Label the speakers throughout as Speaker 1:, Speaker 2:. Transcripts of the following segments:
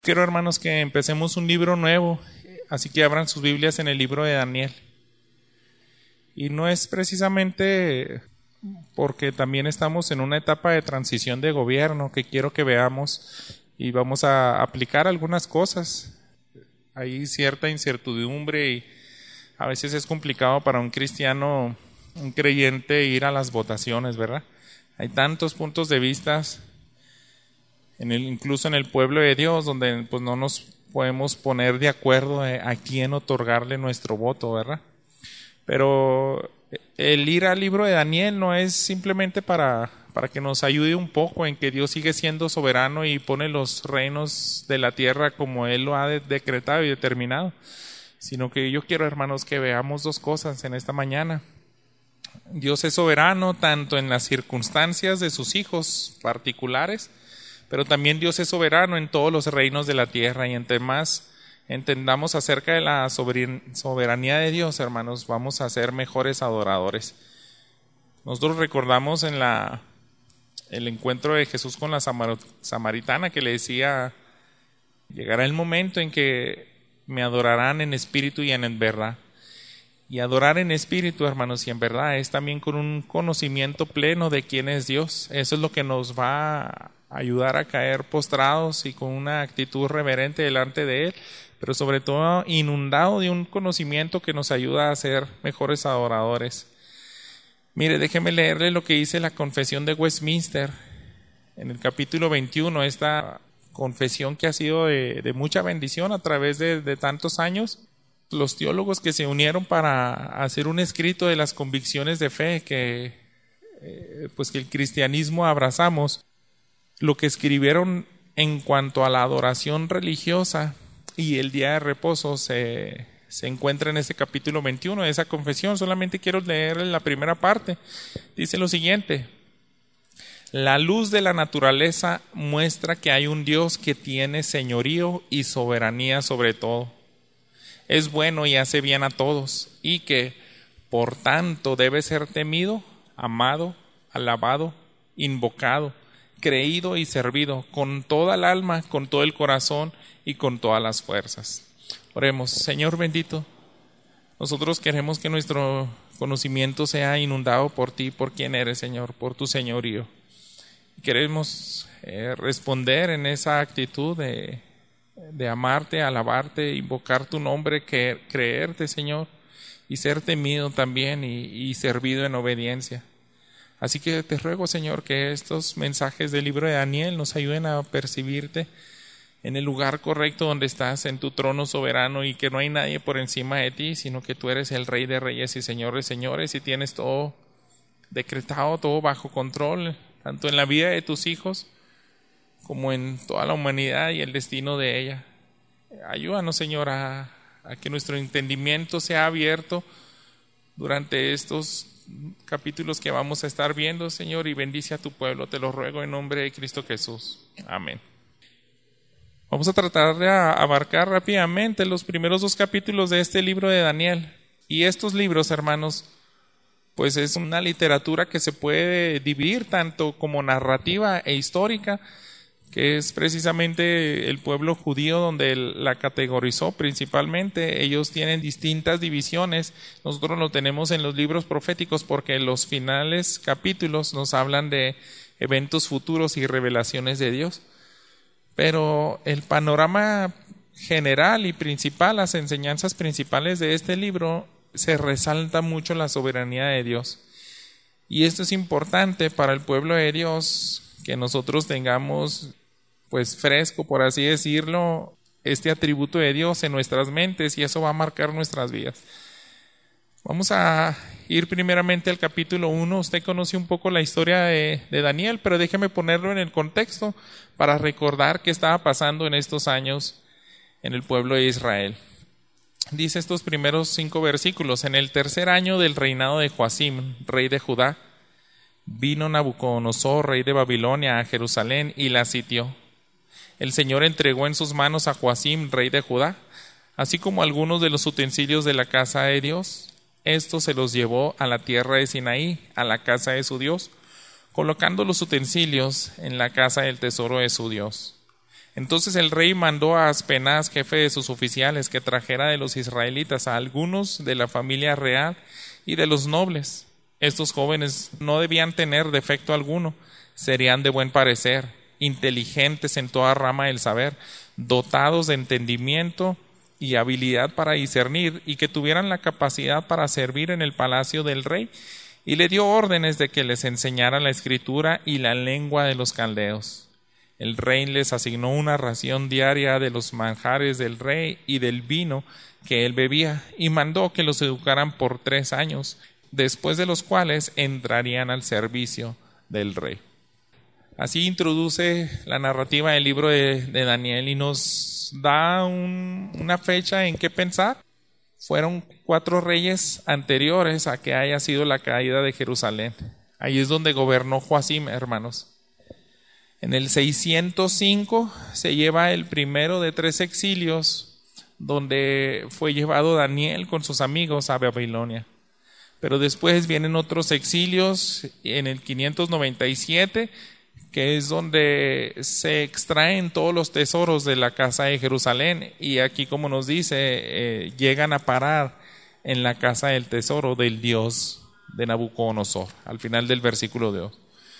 Speaker 1: Quiero, hermanos, que empecemos un libro nuevo, así que abran sus Biblias en el libro de Daniel. Y no es precisamente porque también estamos en una etapa de transición de gobierno que quiero que veamos y vamos a aplicar algunas cosas. Hay cierta incertidumbre y a veces es complicado para un cristiano, un creyente, ir a las votaciones, ¿verdad? Hay tantos puntos de vista, incluso en el pueblo de Dios, donde pues no nos podemos poner de acuerdo a quién otorgarle nuestro voto, ¿verdad? Pero el ir al libro de Daniel no es simplemente para que nos ayude un poco en que Dios sigue siendo soberano y pone los reinos de la tierra como Él lo ha decretado y determinado, sino que yo quiero, hermanos, que veamos dos cosas en esta mañana. Dios es soberano tanto en las circunstancias de sus hijos particulares, pero también Dios es soberano en todos los reinos de la tierra, y entre más entendamos acerca de la soberanía de Dios, hermanos, vamos a ser mejores adoradores. Nosotros recordamos en el encuentro de Jesús con la samaritana, que le decía: llegará el momento en que me adorarán en espíritu y en verdad. Y adorar en espíritu, hermanos, y en verdad es también con un conocimiento pleno de quién es Dios. Eso es lo que nos va a ayudar a caer postrados y con una actitud reverente delante de Él, pero sobre todo inundado de un conocimiento que nos ayuda a ser mejores adoradores. Mire, déjeme leerle lo que dice la Confesión de Westminster en el capítulo 21, esta confesión que ha sido de mucha bendición a través de tantos años. Los teólogos que se unieron para hacer un escrito de las convicciones de fe que el cristianismo abrazamos, lo que escribieron en cuanto a la adoración religiosa y el día de reposo se encuentra en ese capítulo 21 de esa confesión. Solamente quiero leer la primera parte. Dice lo siguiente: la luz de la naturaleza muestra que hay un Dios que tiene señorío y soberanía sobre todo. Es bueno y hace bien a todos, y que, por tanto, debe ser temido, amado, alabado, invocado, creído y servido con toda el alma, con todo el corazón y con todas las fuerzas. Oremos. Señor bendito, nosotros queremos que nuestro conocimiento sea inundado por ti, por quien eres, Señor, por tu señorío. Queremos responder en esa actitud de amarte, alabarte, invocar tu nombre, creerte, Señor, y ser temido también y servido en obediencia. Así que te ruego, Señor, que estos mensajes del libro de Daniel nos ayuden a percibirte en el lugar correcto donde estás, en tu trono soberano, y que no hay nadie por encima de ti, sino que tú eres el Rey de Reyes y Señor de Señores, y tienes todo decretado, todo bajo control, tanto en la vida de tus hijos como en toda la humanidad y el destino de ella. Ayúdanos, Señor, a que nuestro entendimiento sea abierto durante estos capítulos que vamos a estar viendo, Señor, y bendice a tu pueblo. Te lo ruego en nombre de Cristo Jesús. Amén. Vamos a tratar de abarcar rápidamente los primeros dos capítulos de este libro de Daniel. Y estos libros, hermanos, pues es una literatura que se puede dividir tanto como narrativa e histórica, que es precisamente el pueblo judío donde él la categorizó principalmente. Ellos tienen distintas divisiones. Nosotros lo tenemos en los libros proféticos porque los finales capítulos nos hablan de eventos futuros y revelaciones de Dios. Pero el panorama general y principal, las enseñanzas principales de este libro, se resalta mucho la soberanía de Dios. Y esto es importante para el pueblo de Dios, que nosotros tengamos pues fresco, por así decirlo, este atributo de Dios en nuestras mentes, y eso va a marcar nuestras vidas. Vamos a ir primeramente al capítulo 1. Usted conoce un poco la historia de Daniel, pero déjeme ponerlo en el contexto para recordar qué estaba pasando en estos años en el pueblo de Israel. Dice estos primeros 5 versículos: en el tercer año del reinado de Joacim, rey de Judá, vino Nabucodonosor, rey de Babilonia, a Jerusalén y la sitió. El Señor entregó en sus manos a Joacim, rey de Judá, así como algunos de los utensilios de la casa de Dios. Estos se los llevó a la tierra de Sinaí, a la casa de su Dios, colocando los utensilios en la casa del tesoro de su Dios. Entonces el rey mandó a Aspenaz, jefe de sus oficiales, que trajera de los israelitas a algunos de la familia real y de los nobles. Estos jóvenes no debían tener defecto alguno, serían de buen parecer, inteligentes en toda rama del saber, dotados de entendimiento y habilidad para discernir, y que tuvieran la capacidad para servir en el palacio del rey, y le dio órdenes de que les enseñaran la escritura y la lengua de los caldeos. El rey les asignó una ración diaria de los manjares del rey y del vino que él bebía, y mandó que los educaran por 3 años, después de los cuales entrarían al servicio del rey. Así introduce la narrativa del libro de Daniel y nos da una fecha en que pensar. Fueron 4 reyes anteriores a que haya sido la caída de Jerusalén. Ahí es donde gobernó Joacim, hermanos. En el 605 se lleva el primero de 3 exilios, donde fue llevado Daniel con sus amigos a Babilonia. Pero después vienen otros exilios en el 597, que es donde se extraen todos los tesoros de la casa de Jerusalén, y aquí, como nos dice, llegan a parar en la casa del tesoro del Dios de Nabucodonosor, al final del versículo 2.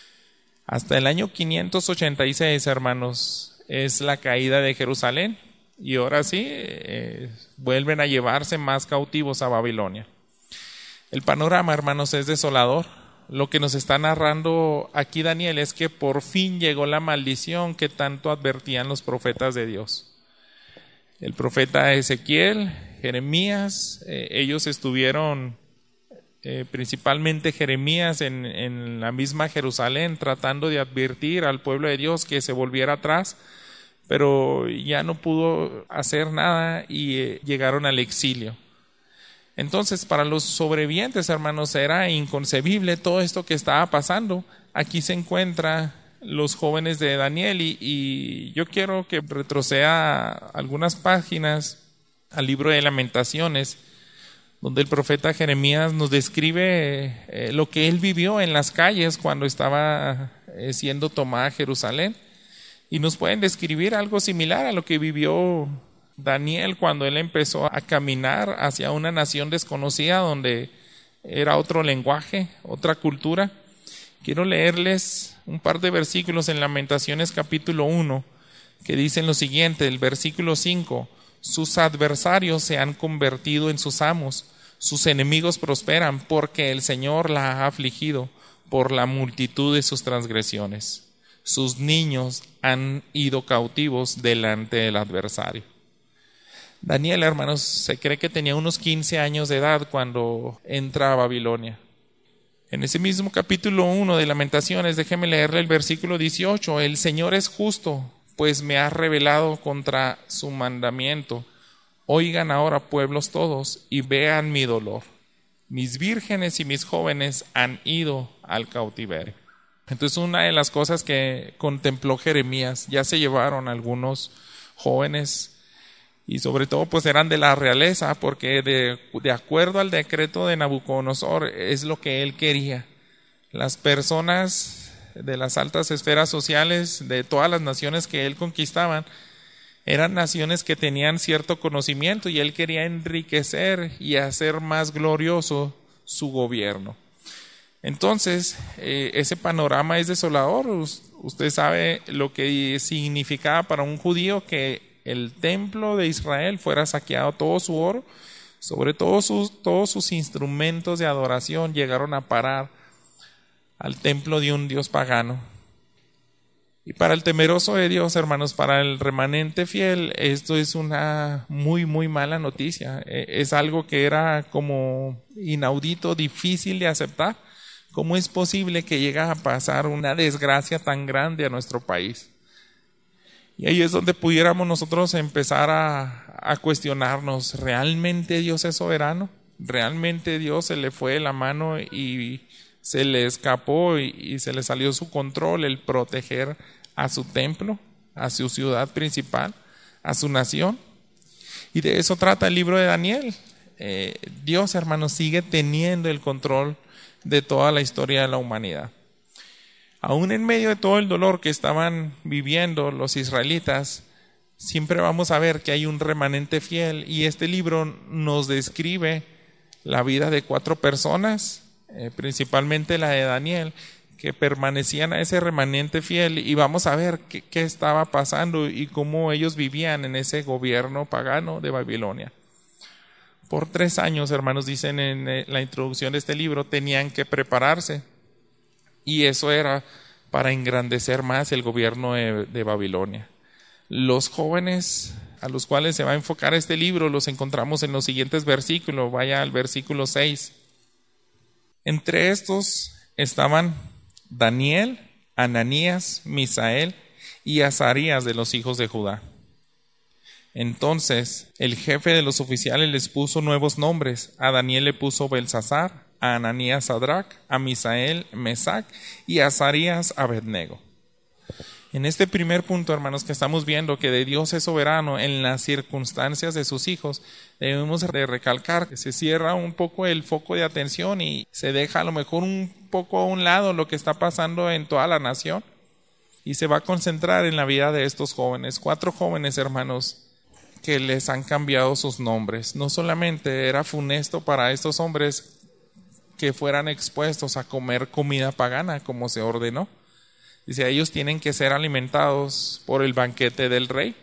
Speaker 1: Hasta el año 586, hermanos, es la caída de Jerusalén, y ahora sí, vuelven a llevarse más cautivos a Babilonia. El panorama, hermanos, es desolador. Lo que nos está narrando aquí Daniel es que por fin llegó la maldición que tanto advertían los profetas de Dios. El profeta Ezequiel, Jeremías, ellos estuvieron, principalmente Jeremías, en la misma Jerusalén, tratando de advertir al pueblo de Dios que se volviera atrás, pero ya no pudo hacer nada y llegaron al exilio. Entonces, para los sobrevivientes, hermanos, era inconcebible todo esto que estaba pasando. Aquí se encuentran los jóvenes de Daniel y yo quiero que retroceda algunas páginas al libro de Lamentaciones, donde el profeta Jeremías nos describe lo que él vivió en las calles cuando estaba siendo tomada Jerusalén, y nos pueden describir algo similar a lo que vivió Daniel cuando él empezó a caminar hacia una nación desconocida donde era otro lenguaje, otra cultura. Quiero leerles un par de versículos en Lamentaciones capítulo 1 que dicen lo siguiente, el versículo 5: sus adversarios se han convertido en sus amos, sus enemigos prosperan porque el Señor la ha afligido por la multitud de sus transgresiones. Sus niños han ido cautivos delante del adversario. Daniel, hermanos, se cree que tenía unos 15 años de edad cuando entra a Babilonia. En ese mismo capítulo 1 de Lamentaciones, déjeme leerle el versículo 18. El Señor es justo, pues me ha revelado contra su mandamiento. Oigan ahora, pueblos todos, y vean mi dolor. Mis vírgenes y mis jóvenes han ido al cautiverio. Entonces, una de las cosas que contempló Jeremías, ya se llevaron algunos jóvenes, y sobre todo pues eran de la realeza, porque de acuerdo al decreto de Nabucodonosor es lo que él quería. Las personas de las altas esferas sociales de todas las naciones que él conquistaban eran naciones que tenían cierto conocimiento, y él quería enriquecer y hacer más glorioso su gobierno. Entonces, ese panorama es desolador. Usted sabe lo que significaba para un judío que el templo de Israel fuera saqueado, todo su oro, sobre todo todos sus instrumentos de adoración llegaron a parar al templo de un dios pagano. Y para el temeroso de Dios, hermanos, para el remanente fiel, esto es una muy, muy mala noticia. Es algo que era como inaudito, difícil de aceptar. ¿Cómo es posible que llegue a pasar una desgracia tan grande a nuestro país? Y ahí es donde pudiéramos nosotros empezar a cuestionarnos, ¿realmente Dios es soberano? ¿Realmente Dios se le fue de la mano y se le escapó y se le salió su control el proteger a su templo, a su ciudad principal, a su nación? Y de eso trata el libro de Daniel. Dios, hermanos, sigue teniendo el control de toda la historia de la humanidad. Aún en medio de todo el dolor que estaban viviendo los israelitas, siempre vamos a ver que hay un remanente fiel, y este libro nos describe la vida de 4 personas, principalmente la de Daniel, que permanecían a ese remanente fiel, y vamos a ver qué estaba pasando y cómo ellos vivían en ese gobierno pagano de Babilonia. Por 3 años, hermanos, dicen en la introducción de este libro, tenían que prepararse, y eso era para engrandecer más el gobierno de Babilonia. Los jóvenes a los cuales se va a enfocar este libro los encontramos en los siguientes versículos. Vaya al versículo 6. Entre estos estaban Daniel, Ananías, Misael y Azarías de los hijos de Judá. Entonces el jefe de los oficiales les puso nuevos nombres. A Daniel le puso Belsasar, a Ananías Sadrac, a Misael Mesac y a Azarías Abednego. En este primer punto, hermanos, que estamos viendo que de Dios es soberano en las circunstancias de sus hijos, debemos de recalcar que se cierra un poco el foco de atención y se deja a lo mejor un poco a un lado lo que está pasando en toda la nación, y se va a concentrar en la vida de estos jóvenes. 4 jóvenes, hermanos, que les han cambiado sus nombres. No solamente era funesto para estos hombres que fueran expuestos a comer comida pagana como se ordenó. Dice, ellos tienen que ser alimentados por el banquete del rey.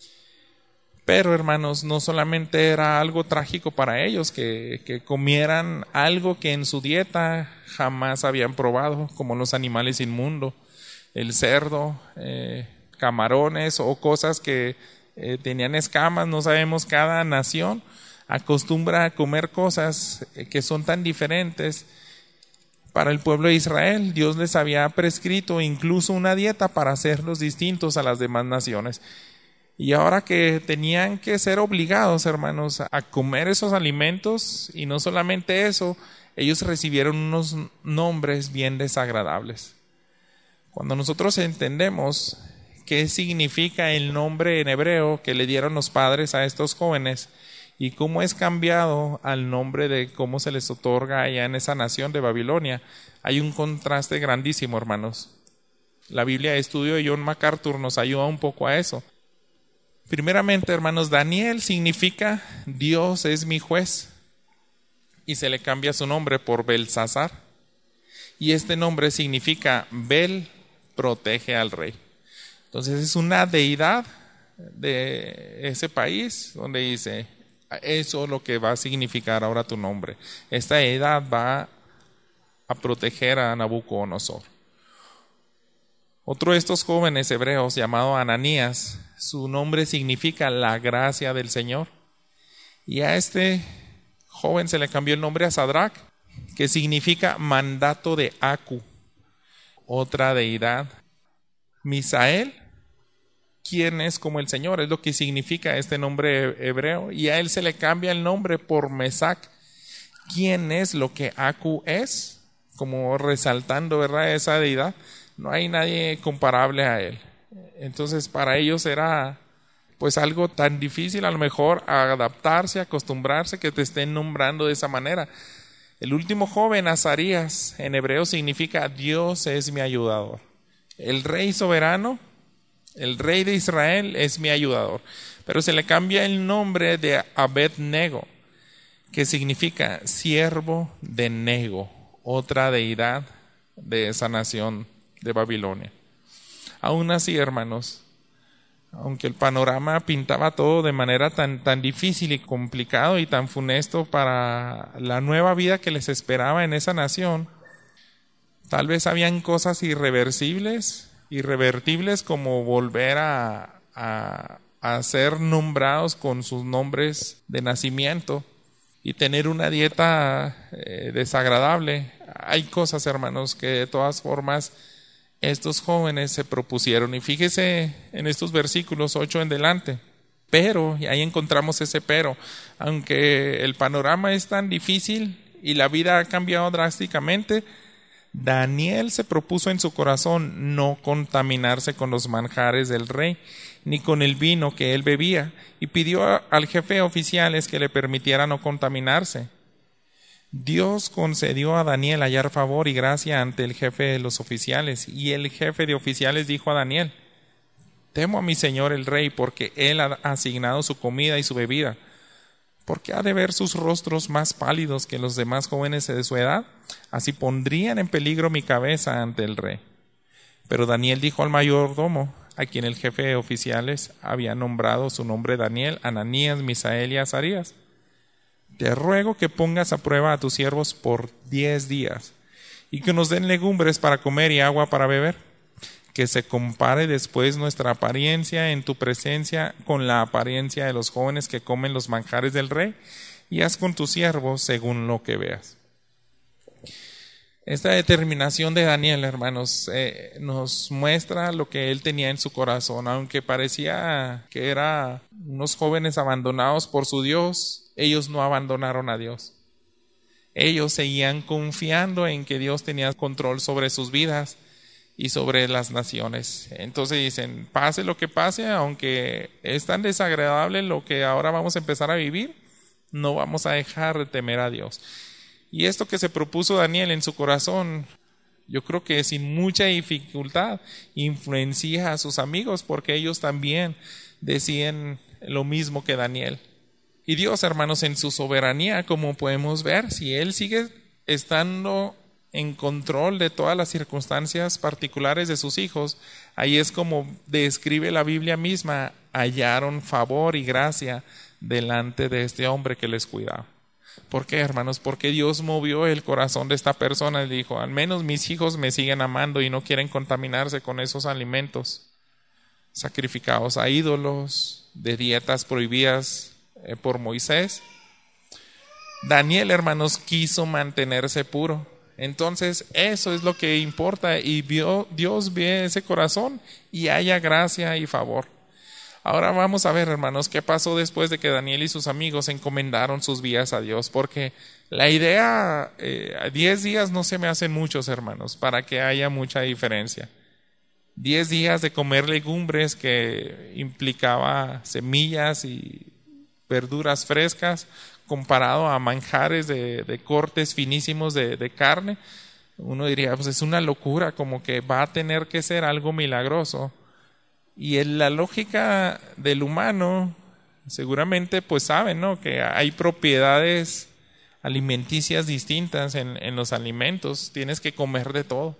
Speaker 1: Pero, hermanos, no solamente era algo trágico para ellos que comieran algo que en su dieta jamás habían probado, como los animales inmundos, el cerdo, camarones o cosas que tenían escamas. No sabemos, cada nación acostumbra a comer cosas que son tan diferentes. Para el pueblo de Israel, Dios les había prescrito incluso una dieta para hacerlos distintos a las demás naciones. Y ahora que tenían que ser obligados, hermanos, a comer esos alimentos, y no solamente eso, ellos recibieron unos nombres bien desagradables. Cuando nosotros entendemos qué significa el nombre en hebreo que le dieron los padres a estos jóvenes, y cómo es cambiado al nombre de cómo se les otorga allá en esa nación de Babilonia, hay un contraste grandísimo, hermanos. La Biblia de estudio de John MacArthur nos ayuda un poco a eso. Primeramente, hermanos, Daniel significa Dios es mi juez, y se le cambia su nombre por Belsasar, y este nombre significa Bel protege al rey. Entonces es una deidad de ese país donde dice, eso es lo que va a significar ahora tu nombre. Esta deidad va a proteger a Nabucodonosor. Otro de estos jóvenes hebreos, llamado Ananías, su nombre significa la gracia del Señor. Y a este joven se le cambió el nombre a Sadrac, que significa mandato de Acu, otra deidad. Misael, quien es como el Señor, es lo que significa este nombre hebreo, y a él se le cambia el nombre por Mesac, quien es lo que Acu es, como resaltando, ¿verdad?, esa deidad. No hay nadie comparable a él. Entonces para ellos era pues algo tan difícil a lo mejor adaptarse, acostumbrarse, que te estén nombrando de esa manera. El último joven, Azarías, en hebreo significa Dios es mi ayudador. El rey soberano, el rey de Israel es mi ayudador. Pero se le cambia el nombre de Abednego, que significa siervo de Nego, otra deidad de esa nación de Babilonia. Aún así, hermanos, aunque el panorama pintaba todo de manera tan difícil y complicado y tan funesto para la nueva vida que les esperaba en esa nación, tal vez habían cosas irrevertibles como volver a ser nombrados con sus nombres de nacimiento y tener una dieta desagradable. Hay cosas, hermanos, que de todas formas estos jóvenes se propusieron, y fíjese en estos versículos 8 en adelante. Pero, y ahí encontramos ese pero, aunque el panorama es tan difícil y la vida ha cambiado drásticamente, Daniel se propuso en su corazón no contaminarse con los manjares del rey, ni con el vino que él bebía, y pidió al jefe de oficiales que le permitiera no contaminarse. Dios concedió a Daniel hallar favor y gracia ante el jefe de los oficiales, y el jefe de oficiales dijo a Daniel: temo a mi señor el rey, porque él ha asignado su comida y su bebida. ¿Por qué ha de ver sus rostros más pálidos que los demás jóvenes de su edad? Así pondrían en peligro mi cabeza ante el rey. Pero Daniel dijo al mayordomo, a quien el jefe de oficiales había nombrado su nombre Daniel, Ananías, Misael y Azarías: te ruego que pongas a prueba a tus siervos por 10 días, y que nos den legumbres para comer y agua para beber. Que se compare después nuestra apariencia en tu presencia con la apariencia de los jóvenes que comen los manjares del rey, y haz con tus siervos según lo que veas. Esta determinación de Daniel, hermanos, nos muestra lo que él tenía en su corazón. Aunque parecía que eran unos jóvenes abandonados por su Dios, ellos no abandonaron a Dios. Ellos seguían confiando en que Dios tenía control sobre sus vidas y sobre las naciones. Entonces dicen: pase lo que pase, aunque es tan desagradable lo que ahora vamos a empezar a vivir, no vamos a dejar de temer a Dios. Y esto que se propuso Daniel en su corazón, yo creo que sin mucha dificultad influencia a sus amigos, porque ellos también decían lo mismo que Daniel. Y Dios, hermanos, en su soberanía, como podemos ver, si Él sigue estando en control de todas las circunstancias particulares de sus hijos, ahí es como describe la Biblia misma: hallaron favor y gracia delante de este hombre que les cuidaba. ¿Por qué, hermanos? Porque Dios movió el corazón de esta persona y dijo: al menos mis hijos me siguen amando y no quieren contaminarse con esos alimentos sacrificados a ídolos, de dietas prohibidas por Moisés. Daniel, hermanos, quiso mantenerse puro. Entonces eso es lo que importa, y Dios ve ese corazón y haya gracia y favor. Ahora vamos a ver, hermanos, qué pasó después de que Daniel y sus amigos encomendaron sus vidas a Dios, porque la idea, 10 días no se me hacen muchos, hermanos, para que haya mucha diferencia. 10 días de comer legumbres, que implicaba semillas y verduras frescas, comparado a manjares de cortes finísimos de carne. Uno diría: pues es una locura, como que va a tener que ser algo milagroso. Y en la lógica del humano, seguramente pues saben, ¿no?, que hay propiedades alimenticias distintas en los alimentos. Tienes que comer de todo.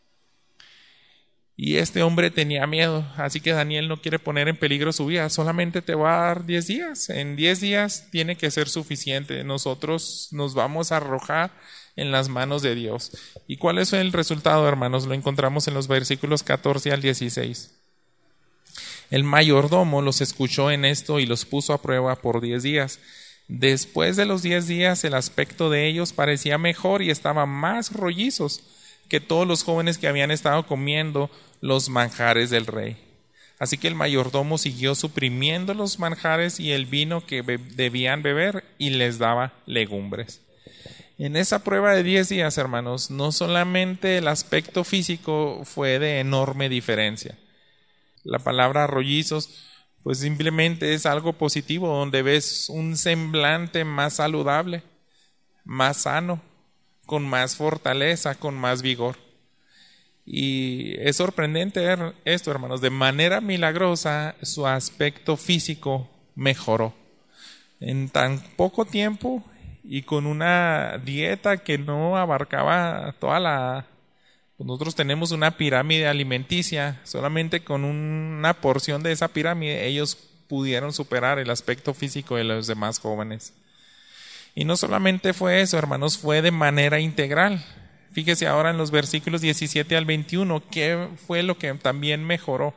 Speaker 1: Y este hombre tenía miedo, así que Daniel no quiere poner en peligro su vida. Solamente te va a dar 10 días. En 10 días tiene que ser suficiente. Nosotros nos vamos a arrojar en las manos de Dios. ¿Y cuál es el resultado, hermanos? Lo encontramos en los versículos 14 al 16. El mayordomo los escuchó en esto y los puso a prueba por 10 días. Después de los 10 días, el aspecto de ellos parecía mejor y estaban más rollizos que todos los jóvenes que habían estado comiendo los manjares del rey. Así que el mayordomo siguió suprimiendo los manjares y el vino que debían beber, y les daba legumbres. En esa prueba de 10 días, hermanos, no solamente el aspecto físico fue de enorme diferencia. La palabra rollizos pues simplemente es algo positivo, donde ves un semblante más saludable, más sano, con más fortaleza, con más vigor. Y es sorprendente ver esto, hermanos. De manera milagrosa su aspecto físico mejoró en tan poco tiempo, y con una dieta que no abarcaba toda la... Nosotros tenemos una pirámide alimenticia. Solamente con una porción de esa pirámide ellos pudieron superar el aspecto físico de los demás jóvenes. Y no solamente fue eso, hermanos, fue de manera integral. Fíjese ahora en los versículos 17 al 21, ¿qué fue lo que también mejoró?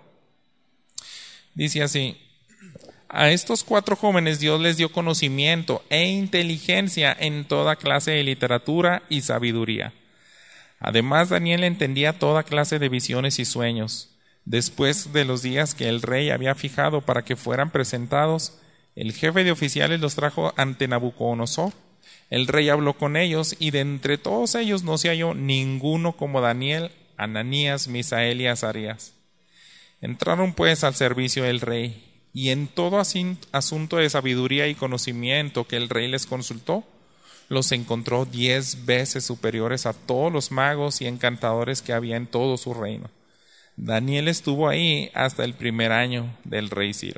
Speaker 1: Dice así: a estos 4 jóvenes Dios les dio conocimiento e inteligencia en toda clase de literatura y sabiduría. Además, Daniel entendía toda clase de visiones y sueños. Después de los días que el rey había fijado para que fueran presentados, el jefe de oficiales los trajo ante Nabucodonosor. El rey habló con ellos, y de entre todos ellos no se halló ninguno como Daniel, Ananías, Misael y Azarías. Entraron pues al servicio del rey, y en todo asunto de sabiduría y conocimiento que el rey les consultó, los encontró 10 veces superiores a todos los magos y encantadores que había en todo su reino. Daniel estuvo ahí hasta el primer año del rey Ciro.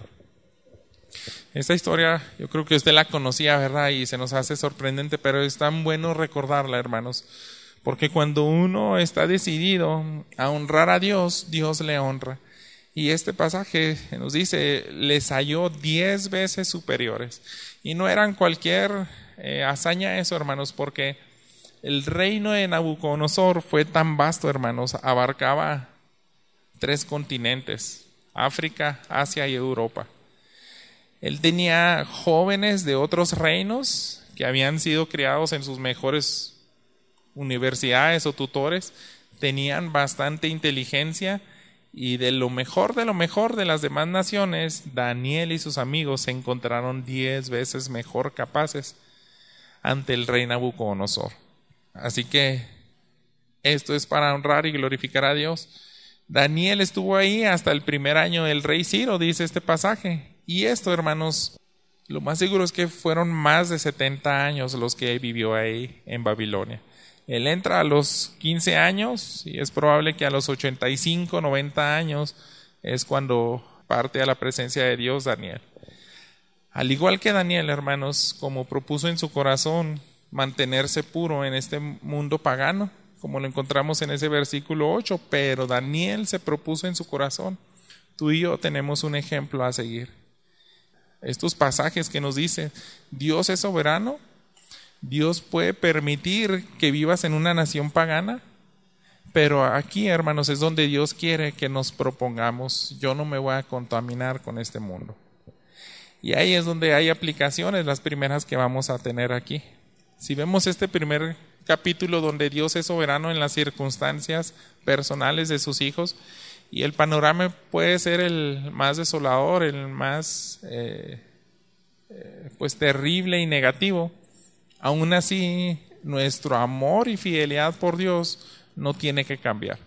Speaker 1: Esta historia yo creo que usted la conocía, ¿verdad? Y se nos hace sorprendente, pero es tan bueno recordarla, hermanos, porque cuando uno está decidido a honrar a Dios, Dios le honra. Y este pasaje nos dice, les halló 10 veces superiores. Y no eran cualquier hazaña eso, hermanos, porque el reino de Nabucodonosor fue tan vasto, hermanos, abarcaba 3 continentes, África, Asia y Europa. Él tenía jóvenes de otros reinos que habían sido criados en sus mejores universidades o tutores, tenían bastante inteligencia, y de lo mejor de las demás naciones, Daniel y sus amigos se encontraron 10 veces mejor capaces ante el rey Nabucodonosor. Así que esto es para honrar y glorificar a Dios. Daniel estuvo ahí hasta el primer año del rey Ciro, dice este pasaje. Y esto, hermanos, lo más seguro es que fueron más de 70 años los que vivió ahí en Babilonia. Él entra a los 15 años y es probable que a los 85, 90 años es cuando parte a la presencia de Dios Daniel. Al igual que Daniel, hermanos, como propuso en su corazón mantenerse puro en este mundo pagano, como lo encontramos en ese versículo 8, pero Daniel se propuso en su corazón. Tú y yo tenemos un ejemplo a seguir. Estos pasajes que nos dicen, Dios es soberano, Dios puede permitir que vivas en una nación pagana, pero aquí, hermanos, es donde Dios quiere que nos propongamos, yo no me voy a contaminar con este mundo. Y ahí es donde hay aplicaciones, las primeras que vamos a tener aquí. Si vemos este primer capítulo donde Dios es soberano en las circunstancias personales de sus hijos, y el panorama puede ser el más desolador, el más terrible y negativo. Aún así, nuestro amor y fidelidad por Dios no tiene que cambiar.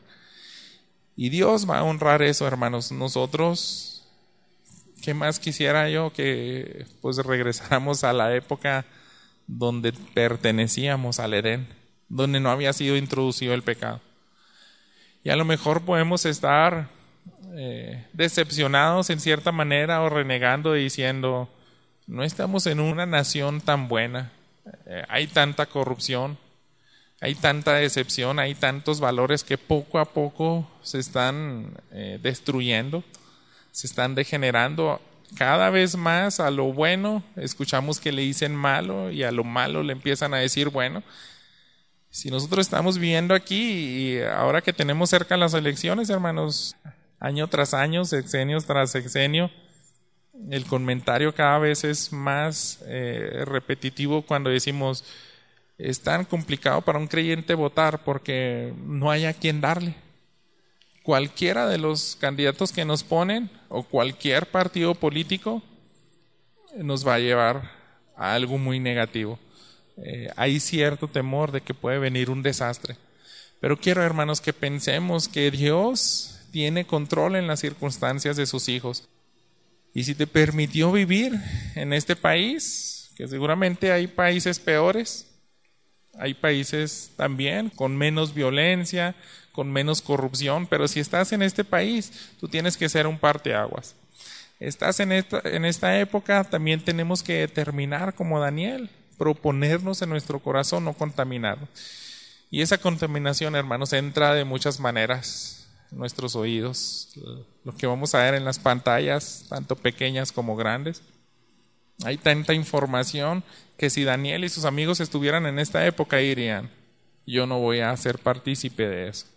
Speaker 1: Y Dios va a honrar eso, hermanos. Nosotros, ¿qué más quisiera yo? Que regresáramos a la época donde pertenecíamos al Edén, donde no había sido introducido el pecado. Y a lo mejor podemos estar decepcionados en cierta manera o renegando diciendo, no estamos en una nación tan buena. Hay tanta corrupción, hay tanta decepción, hay tantos valores que poco a poco se están destruyendo, se están degenerando. Cada vez más a lo bueno escuchamos que le dicen malo y a lo malo le empiezan a decir bueno. Si nosotros estamos viviendo aquí y ahora que tenemos cerca las elecciones, hermanos, año tras año, sexenio tras sexenio, el comentario cada vez es más repetitivo cuando decimos, es tan complicado para un creyente votar porque no hay a quién darle. Cualquiera de los candidatos que nos ponen o cualquier partido político nos va a llevar a algo muy negativo. Hay cierto temor de que puede venir un desastre. Pero quiero, hermanos, que pensemos que Dios tiene control en las circunstancias de sus hijos. Y si te permitió vivir en este país, que seguramente hay países peores, hay países también con menos violencia, con menos corrupción, pero si estás en este país, tú tienes que ser un parteaguas. Estás en esta época, también tenemos que determinar como Daniel, proponernos en nuestro corazón no contaminarlo. Y esa contaminación, hermanos, entra de muchas maneras. Nuestros oídos, lo que vamos a ver en las pantallas, tanto pequeñas como grandes. Hay tanta información que si Daniel y sus amigos estuvieran en esta época dirían, yo no voy a ser partícipe de eso.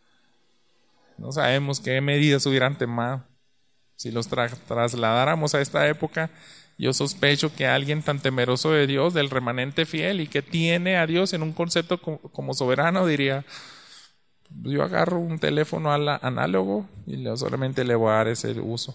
Speaker 1: No sabemos qué medidas hubieran tomado. Si los trasladáramos a esta época, yo sospecho que alguien tan temeroso de Dios, del remanente fiel y que tiene a Dios en un concepto como soberano, diría, yo agarro un teléfono análogo y solamente le voy a dar ese uso.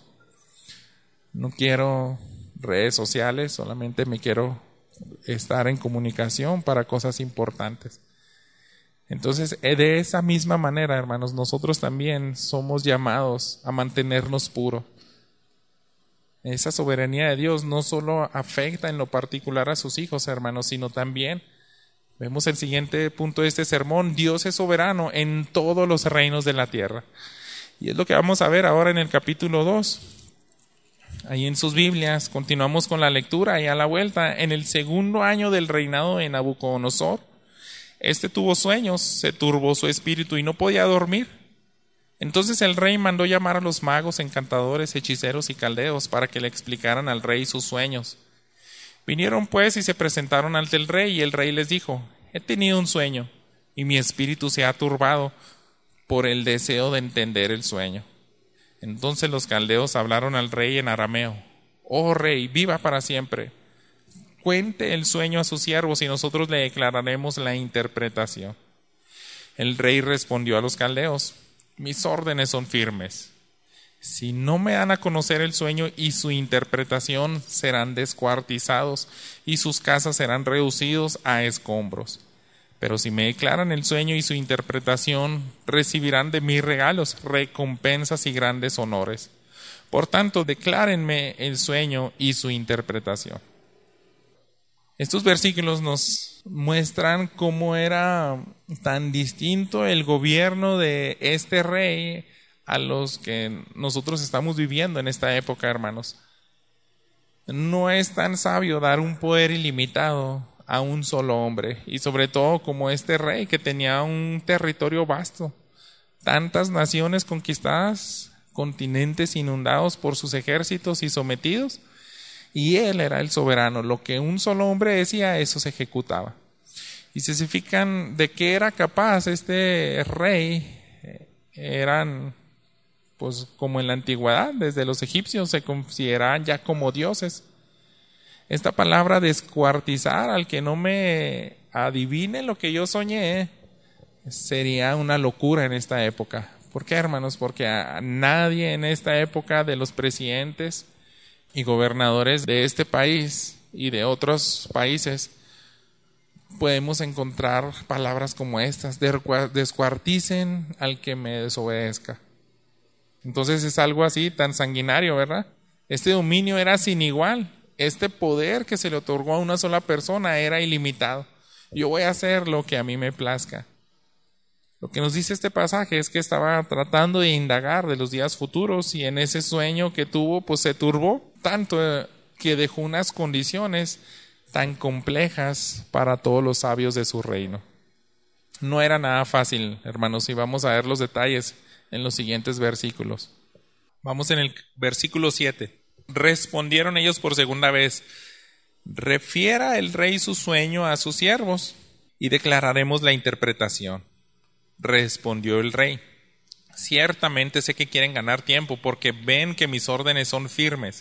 Speaker 1: No quiero redes sociales, solamente me quiero estar en comunicación para cosas importantes. Entonces, de esa misma manera, hermanos, nosotros también somos llamados a mantenernos puros. Esa soberanía de Dios no solo afecta en lo particular a sus hijos, hermanos, sino también Vemos el siguiente punto de este sermón: Dios es soberano en todos los reinos de la tierra. Y es lo que vamos a ver ahora en el capítulo 2. Ahí en sus Biblias, continuamos con la lectura y a la vuelta, en el segundo año del reinado de Nabucodonosor, tuvo sueños, se turbó su espíritu y no podía dormir. Entonces el rey mandó llamar a los magos, encantadores, hechiceros y caldeos para que le explicaran al rey sus sueños. Vinieron pues y se presentaron ante el rey, y el rey les dijo: he tenido un sueño, y mi espíritu se ha turbado por el deseo de entender el sueño. Entonces los caldeos hablaron al rey en arameo: oh rey, viva para siempre. Cuente el sueño a sus siervos y nosotros le declararemos la interpretación. El rey respondió a los caldeos: mis órdenes son firmes. Si no me dan a conocer el sueño y su interpretación, serán descuartizados y sus casas serán reducidos a escombros. Pero si me declaran el sueño y su interpretación, recibirán de mí regalos, recompensas y grandes honores. Por tanto, declárenme el sueño y su interpretación. Estos versículos nos muestran cómo era tan distinto el gobierno de este rey a los que nosotros estamos viviendo en esta época, hermanos. No es tan sabio dar un poder ilimitado a un solo hombre, y sobre todo como este rey que tenía un territorio vasto, tantas naciones conquistadas, continentes inundados por sus ejércitos y sometidos, y él era el soberano. Lo que un solo hombre decía, eso se ejecutaba. Y si se fijan de qué era capaz este rey, eran pues como en la antigüedad, desde los egipcios se consideraban ya como dioses. Esta palabra descuartizar, al que no me adivine lo que yo soñé, sería una locura en esta época. ¿Por qué, hermanos? Porque a nadie en esta época, de los presidentes y gobernadores de este país y de otros países, podemos encontrar palabras como estas: descuarticen al que me desobedezca. Entonces es algo así tan sanguinario, ¿verdad? Este dominio era sin igual. Este poder que se le otorgó a una sola persona era ilimitado. Yo voy a hacer lo que a mí me plazca. Lo que nos dice este pasaje es que estaba tratando de indagar de los días futuros, y en ese sueño que tuvo, pues se turbó tanto que dejó unas condiciones tan complejas para todos los sabios de su reino. No era nada fácil, hermanos, y vamos a ver los detalles en los siguientes versículos. Vamos en el versículo 7. Respondieron ellos por segunda vez: refiera el rey su sueño a sus siervos y declararemos la interpretación. Respondió el rey: ciertamente sé que quieren ganar tiempo, porque ven que mis órdenes son firmes.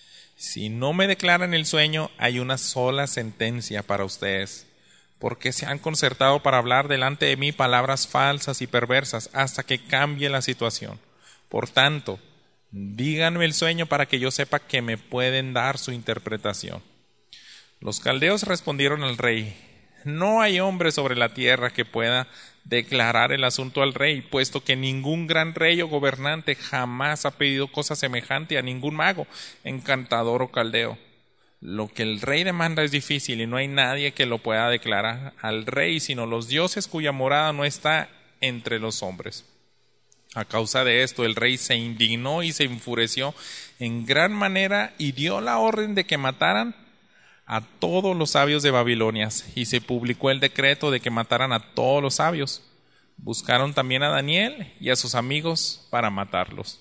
Speaker 1: Si no me declaran el sueño, hay una sola sentencia para ustedes, porque se han concertado para hablar delante de mí palabras falsas y perversas hasta que cambie la situación. Por tanto, díganme el sueño para que yo sepa que me pueden dar su interpretación. Los caldeos respondieron al rey: no hay hombre sobre la tierra que pueda declarar el asunto al rey, puesto que ningún gran rey o gobernante jamás ha pedido cosa semejante a ningún mago, encantador o caldeo. Lo que el rey demanda es difícil y no hay nadie que lo pueda declarar al rey sino los dioses cuya morada no está entre los hombres. A causa de esto, el rey se indignó y se enfureció en gran manera y dio la orden de que mataran a todos los sabios de Babilonia, y se publicó el decreto de que mataran a todos los sabios. Buscaron también a Daniel y a sus amigos para matarlos.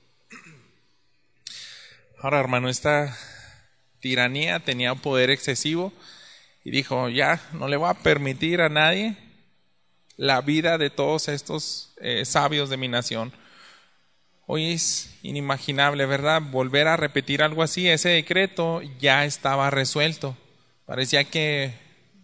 Speaker 1: Ahora, hermano, esta tiranía tenía poder excesivo y dijo: ya no le voy a permitir a nadie la vida de todos estos sabios de mi nación. Hoy es inimaginable, ¿verdad?, volver a repetir algo así. Ese decreto ya estaba resuelto. Parecía que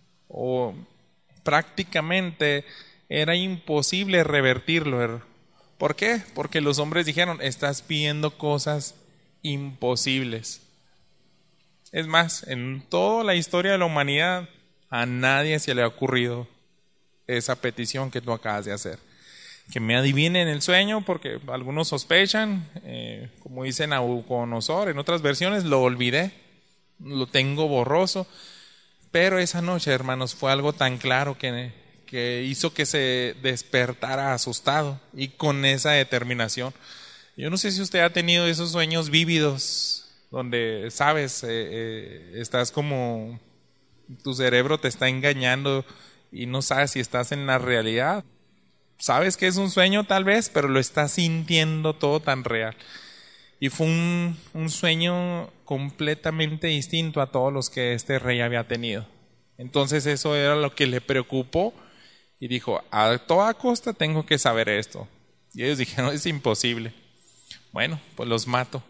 Speaker 1: prácticamente era imposible revertirlo. ¿Por qué? Porque los hombres dijeron: estás pidiendo cosas imposibles. Es más, en toda la historia de la humanidad a nadie se le ha ocurrido esa petición que tú acabas de hacer. Que me adivinen el sueño, porque algunos sospechan, como dice Nabucodonosor en otras versiones: lo olvidé, lo tengo borroso. Pero esa noche, hermanos, fue algo tan claro que hizo que se despertara asustado y con esa determinación. Yo no sé si usted ha tenido esos sueños vívidos donde, sabes, estás como, tu cerebro te está engañando y no sabes si estás en la realidad. Sabes que es un sueño tal vez, pero lo estás sintiendo todo tan real. Y fue un sueño completamente distinto a todos los que este rey había tenido. Entonces eso era lo que le preocupó y dijo, a toda costa tengo que saber esto. Y ellos dijeron, es imposible. Bueno, pues los mato.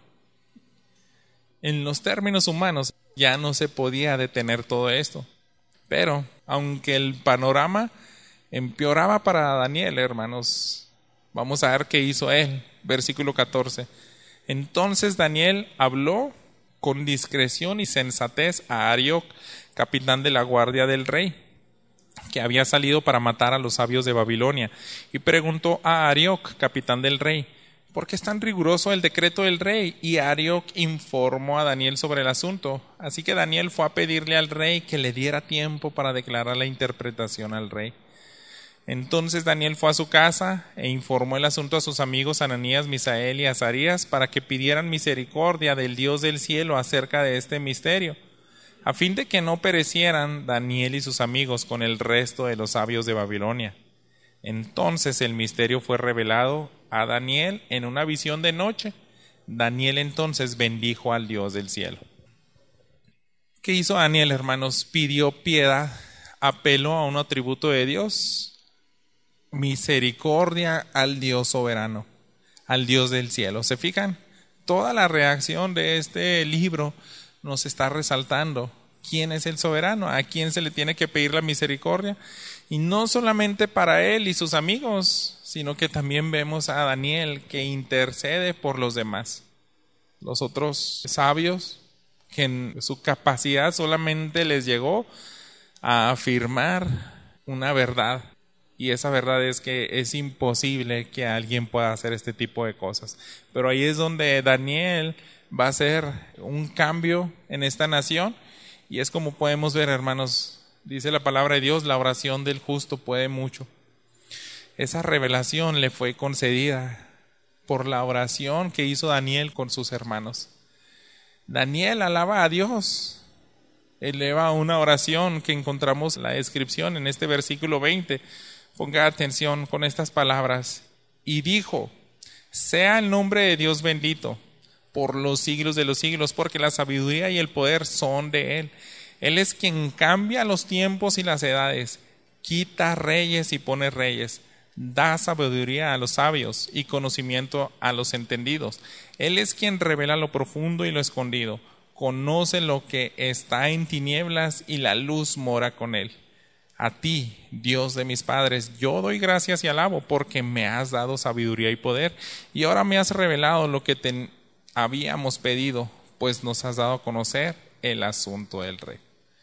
Speaker 1: En los términos humanos ya no se podía detener todo esto. Pero aunque el panorama empeoraba para Daniel, hermanos, vamos a ver qué hizo él. Versículo 14. Entonces Daniel habló con discreción y sensatez a Arioc, capitán de la guardia del rey, que había salido para matar a los sabios de Babilonia, y preguntó a Arioc, capitán del rey, ¿por qué es tan riguroso el decreto del rey? Y Arioc informó a Daniel sobre el asunto. Así que Daniel fue a pedirle al rey que le diera tiempo para declarar la interpretación al rey. Entonces Daniel fue a su casa e informó el asunto a sus amigos Ananías, Misael y Azarías para que pidieran misericordia del Dios del cielo acerca de este misterio, a fin de que no perecieran Daniel y sus amigos con el resto de los sabios de Babilonia. Entonces el misterio fue revelado a Daniel en una visión de noche. Daniel entonces bendijo al Dios del cielo. ¿Qué hizo Daniel, hermanos? Pidió piedad, apeló a un atributo de Dios, misericordia al Dios soberano, al Dios del cielo. ¿Se fijan? Toda la reacción de este libro nos está resaltando quién es el soberano, a quién se le tiene que pedir la misericordia, y no solamente para él y sus amigos, sino que también vemos a Daniel que intercede por los demás. Los otros sabios, que en su capacidad solamente les llegó a afirmar una verdad, y esa verdad es que es imposible que alguien pueda hacer este tipo de cosas. Pero ahí es donde Daniel va a hacer un cambio en esta nación, y es como podemos ver, hermanos, dice la palabra de Dios, la oración del justo puede mucho. Esa revelación le fue concedida por la oración que hizo Daniel con sus hermanos. Daniel alaba a Dios, eleva una oración que encontramos la descripción en este versículo 20. Ponga atención con estas palabras. Y dijo, sea el nombre de Dios bendito por los siglos de los siglos, porque la sabiduría y el poder son de Él. Él es quien cambia los tiempos y las edades, quita reyes y pone reyes, da sabiduría a los sabios y conocimiento a los entendidos. Él es quien revela lo profundo y lo escondido, conoce lo que está en tinieblas y la luz mora con Él. A ti, Dios de mis padres, yo doy gracias y alabo porque me has dado sabiduría y poder, y ahora me has revelado lo que te habíamos pedido, pues nos has dado a conocer el asunto del rey.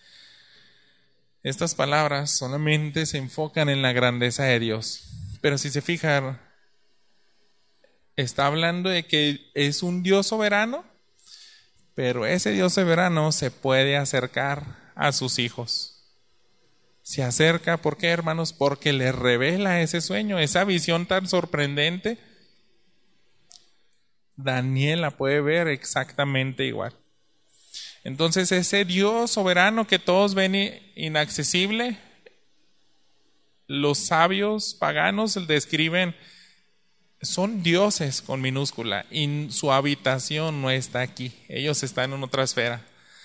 Speaker 1: Estas palabras solamente se enfocan en la grandeza de Dios, pero si se fijan, está hablando de que es un Dios soberano, pero ese Dios soberano se puede acercar a sus hijos. Se acerca, ¿por qué, hermanos? Porque le revela ese sueño, esa visión tan sorprendente. Daniel la puede ver exactamente igual. Entonces ese Dios soberano que todos ven inaccesible, los sabios paganos describen, son dioses con minúscula, y su habitación no está aquí, ellos están en otra esfera.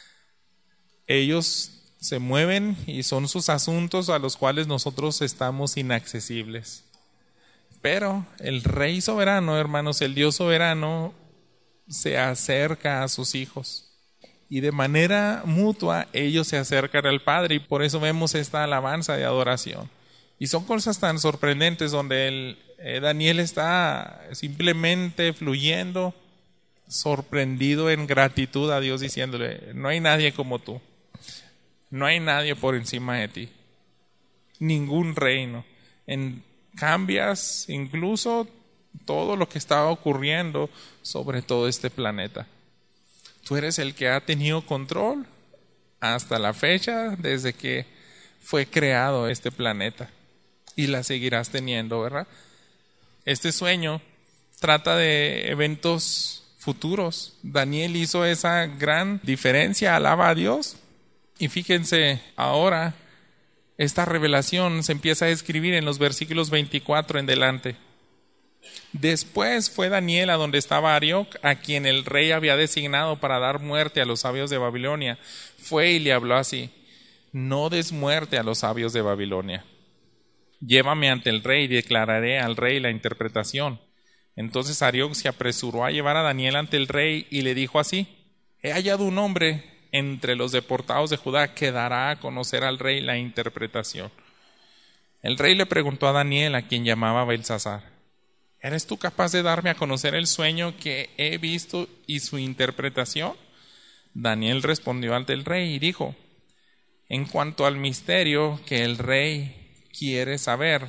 Speaker 1: Ellos se mueven y son sus asuntos a los cuales nosotros estamos inaccesibles. Pero el Rey soberano, hermanos, el Dios soberano, se acerca a sus hijos. Y de manera mutua ellos se acercan al Padre, y por eso vemos esta alabanza de adoración. Y son cosas tan sorprendentes donde Daniel está simplemente fluyendo, sorprendido en gratitud a Dios, diciéndole, no hay nadie como tú. No hay nadie por encima de ti. Ningún reino. Cambias incluso todo lo que estaba ocurriendo sobre todo este planeta. Tú eres el que ha tenido control hasta la fecha desde que fue creado este planeta, y la seguirás teniendo, ¿verdad? Este sueño trata de eventos futuros. Daniel hizo esa gran diferencia, alaba a Dios. Y fíjense, ahora esta revelación se empieza a escribir en los versículos 24 en delante. Después fue Daniel a donde estaba Arioc, a quien el rey había designado para dar muerte a los sabios de Babilonia. Fue y le habló así: no des muerte a los sabios de Babilonia. Llévame ante el rey y declararé al rey la interpretación. Entonces Arioc se apresuró a llevar a Daniel ante el rey y le dijo así: he hallado un hombre entre los deportados de Judá que dará a conocer al rey la interpretación. El rey le preguntó a Daniel, a quien llamaba Belsasar: ¿eres tú capaz de darme a conocer el sueño que he visto y su interpretación? Daniel respondió ante el rey y dijo: en cuanto al misterio que el rey quiere saber,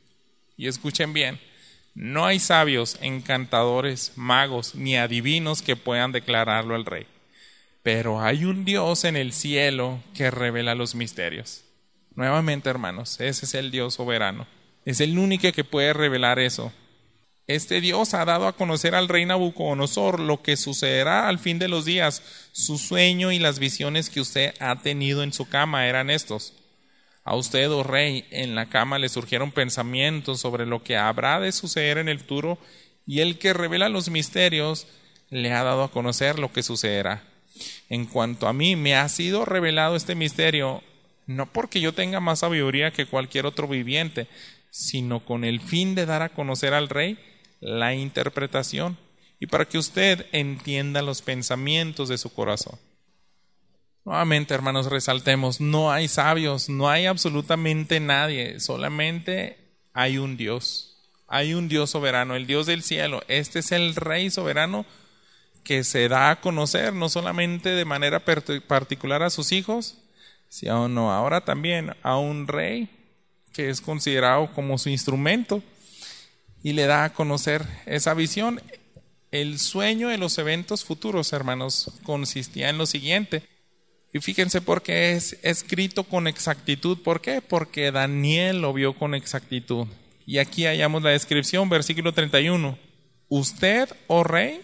Speaker 1: y escuchen bien, no hay sabios, encantadores, magos, ni adivinos que puedan declararlo al rey. Pero hay un Dios en el cielo que revela los misterios. Nuevamente, hermanos, ese es el Dios soberano. Es el único que puede revelar eso. Este Dios ha dado a conocer al rey Nabucodonosor lo que sucederá al fin de los días. Su sueño y las visiones que usted ha tenido en su cama eran estos. A usted, oh rey, en la cama le surgieron pensamientos sobre lo que habrá de suceder en el futuro, y el que revela los misterios le ha dado a conocer lo que sucederá. En cuanto a mí, me ha sido revelado este misterio, no porque yo tenga más sabiduría que cualquier otro viviente, sino con el fin de dar a conocer al rey la interpretación, y para que usted entienda los pensamientos de su corazón. Nuevamente, hermanos, resaltemos: no hay sabios, no hay absolutamente nadie, solamente hay un Dios. Hay un Dios soberano, el Dios del cielo. Este es el Rey soberano que se da a conocer no solamente de manera particular a sus hijos, sino ahora también a un rey que es considerado como su instrumento, y le da a conocer esa visión. El sueño de los eventos futuros, hermanos, consistía en lo siguiente. Y fíjense por qué es escrito con exactitud. ¿Por qué? Porque Daniel lo vio con exactitud. Y aquí hallamos la descripción, versículo 31. Usted, oh rey,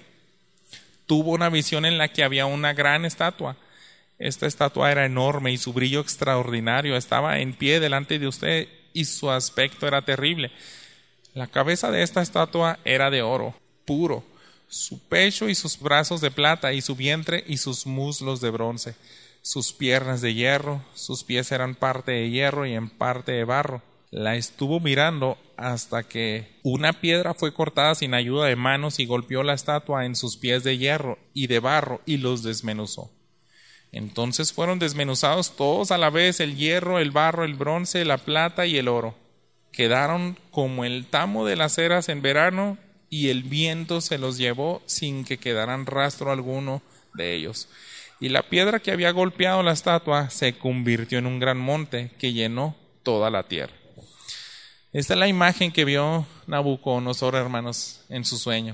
Speaker 1: tuvo una visión en la que había una gran estatua. Esta estatua era enorme y su brillo extraordinario. Estaba en pie delante de usted y su aspecto era terrible. La cabeza de esta estatua era de oro puro, su pecho y sus brazos de plata, y su vientre y sus muslos de bronce, sus piernas de hierro, sus pies eran parte de hierro y en parte de barro. La estuvo mirando hasta que una piedra fue cortada sin ayuda de manos y golpeó la estatua en sus pies de hierro y de barro y los desmenuzó. Entonces fueron desmenuzados todos a la vez, el hierro, el barro, el bronce, la plata y el oro. Quedaron como el tamo de las eras en verano, y el viento se los llevó sin que quedaran rastro alguno de ellos. Y la piedra que había golpeado la estatua se convirtió en un gran monte que llenó toda la tierra. Esta es la imagen que vio Nabucodonosor, hermanos, en su sueño.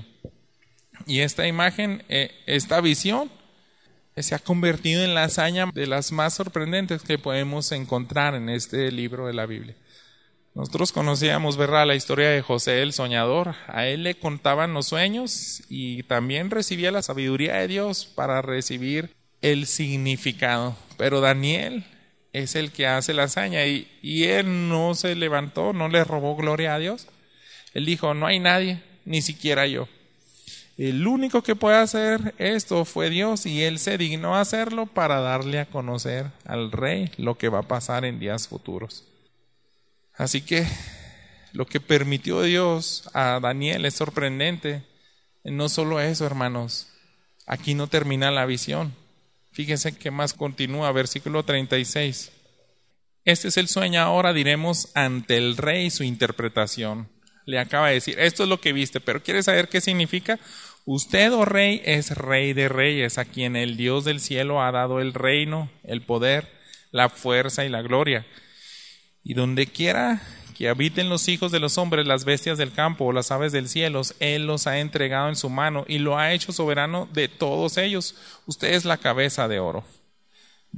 Speaker 1: Y esta imagen, esta visión, se ha convertido en la hazaña de las más sorprendentes que podemos encontrar en este libro de la Biblia. Nosotros conocíamos, ¿verdad?, la historia de José el soñador. A él le contaban los sueños y también recibía la sabiduría de Dios para recibir el significado. Pero Daniel es el que hace la hazaña, y él no se levantó, no le robó gloria a Dios. Él dijo: no hay nadie, ni siquiera yo. El único que puede hacer esto fue Dios, y él se dignó a hacerlo para darle a conocer al rey lo que va a pasar en días futuros. Así que lo que permitió Dios a Daniel es sorprendente. No solo eso, hermanos, aquí no termina la visión. Fíjense que más continúa, versículo 36. Este es el sueño, ahora diremos ante el rey su interpretación. Le acaba de decir: esto es lo que viste, pero ¿quieres saber qué significa? Usted, oh rey, es rey de reyes, a quien el Dios del cielo ha dado el reino, el poder, la fuerza y la gloria. Y donde quiera que habiten los hijos de los hombres, las bestias del campo o las aves del cielo, Él los ha entregado en su mano y lo ha hecho soberano de todos ellos. Usted es la cabeza de oro.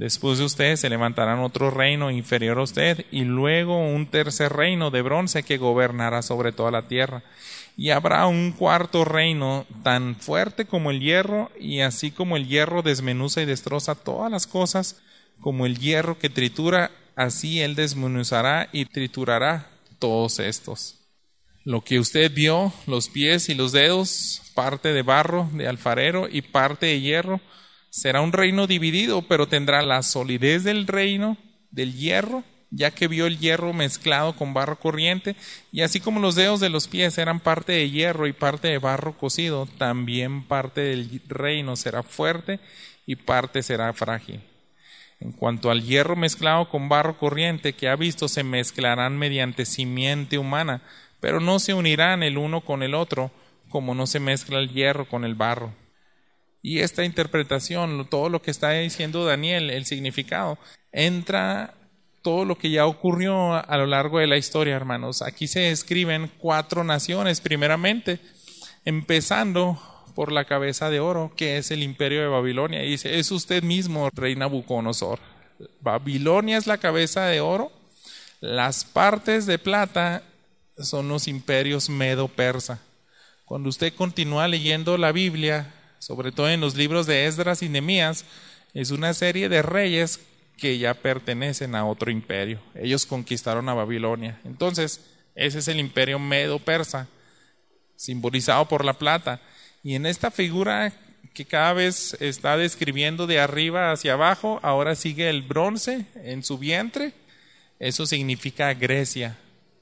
Speaker 1: Después de usted se levantarán otro reino inferior a usted y luego un tercer reino de bronce que gobernará sobre toda la tierra. Y habrá un cuarto reino tan fuerte como el hierro, y así como el hierro desmenuza y destroza todas las cosas, como el hierro que tritura, así él desmenuzará y triturará todos estos. Lo que usted vio, los pies y los dedos, parte de barro de alfarero y parte de hierro, será un reino dividido, pero tendrá la solidez del reino del hierro, ya que vio el hierro mezclado con barro corriente, y así como los dedos de los pies eran parte de hierro y parte de barro cocido, también parte del reino será fuerte y parte será frágil. En cuanto al hierro mezclado con barro corriente que ha visto, se mezclarán mediante simiente humana, pero no se unirán el uno con el otro, como no se mezcla el hierro con el barro. Y esta interpretación, todo lo que está diciendo Daniel, el significado, entra todo lo que ya ocurrió a lo largo de la historia, hermanos. Aquí se describen 4 naciones, primeramente, empezando por la cabeza de oro, que es el imperio de Babilonia. Y dice, es usted mismo, rey Nabucodonosor. Babilonia es la cabeza de oro, las partes de plata son los imperios medo-persa. Cuando usted continúa leyendo la Biblia, sobre todo en los libros de Esdras y Nehemías, es una serie de reyes que ya pertenecen a otro imperio. Ellos conquistaron a Babilonia. Entonces, ese es el imperio medo-persa, simbolizado por la plata. Y en esta figura que cada vez está describiendo de arriba hacia abajo, ahora sigue el bronce en su vientre. Eso significa Grecia.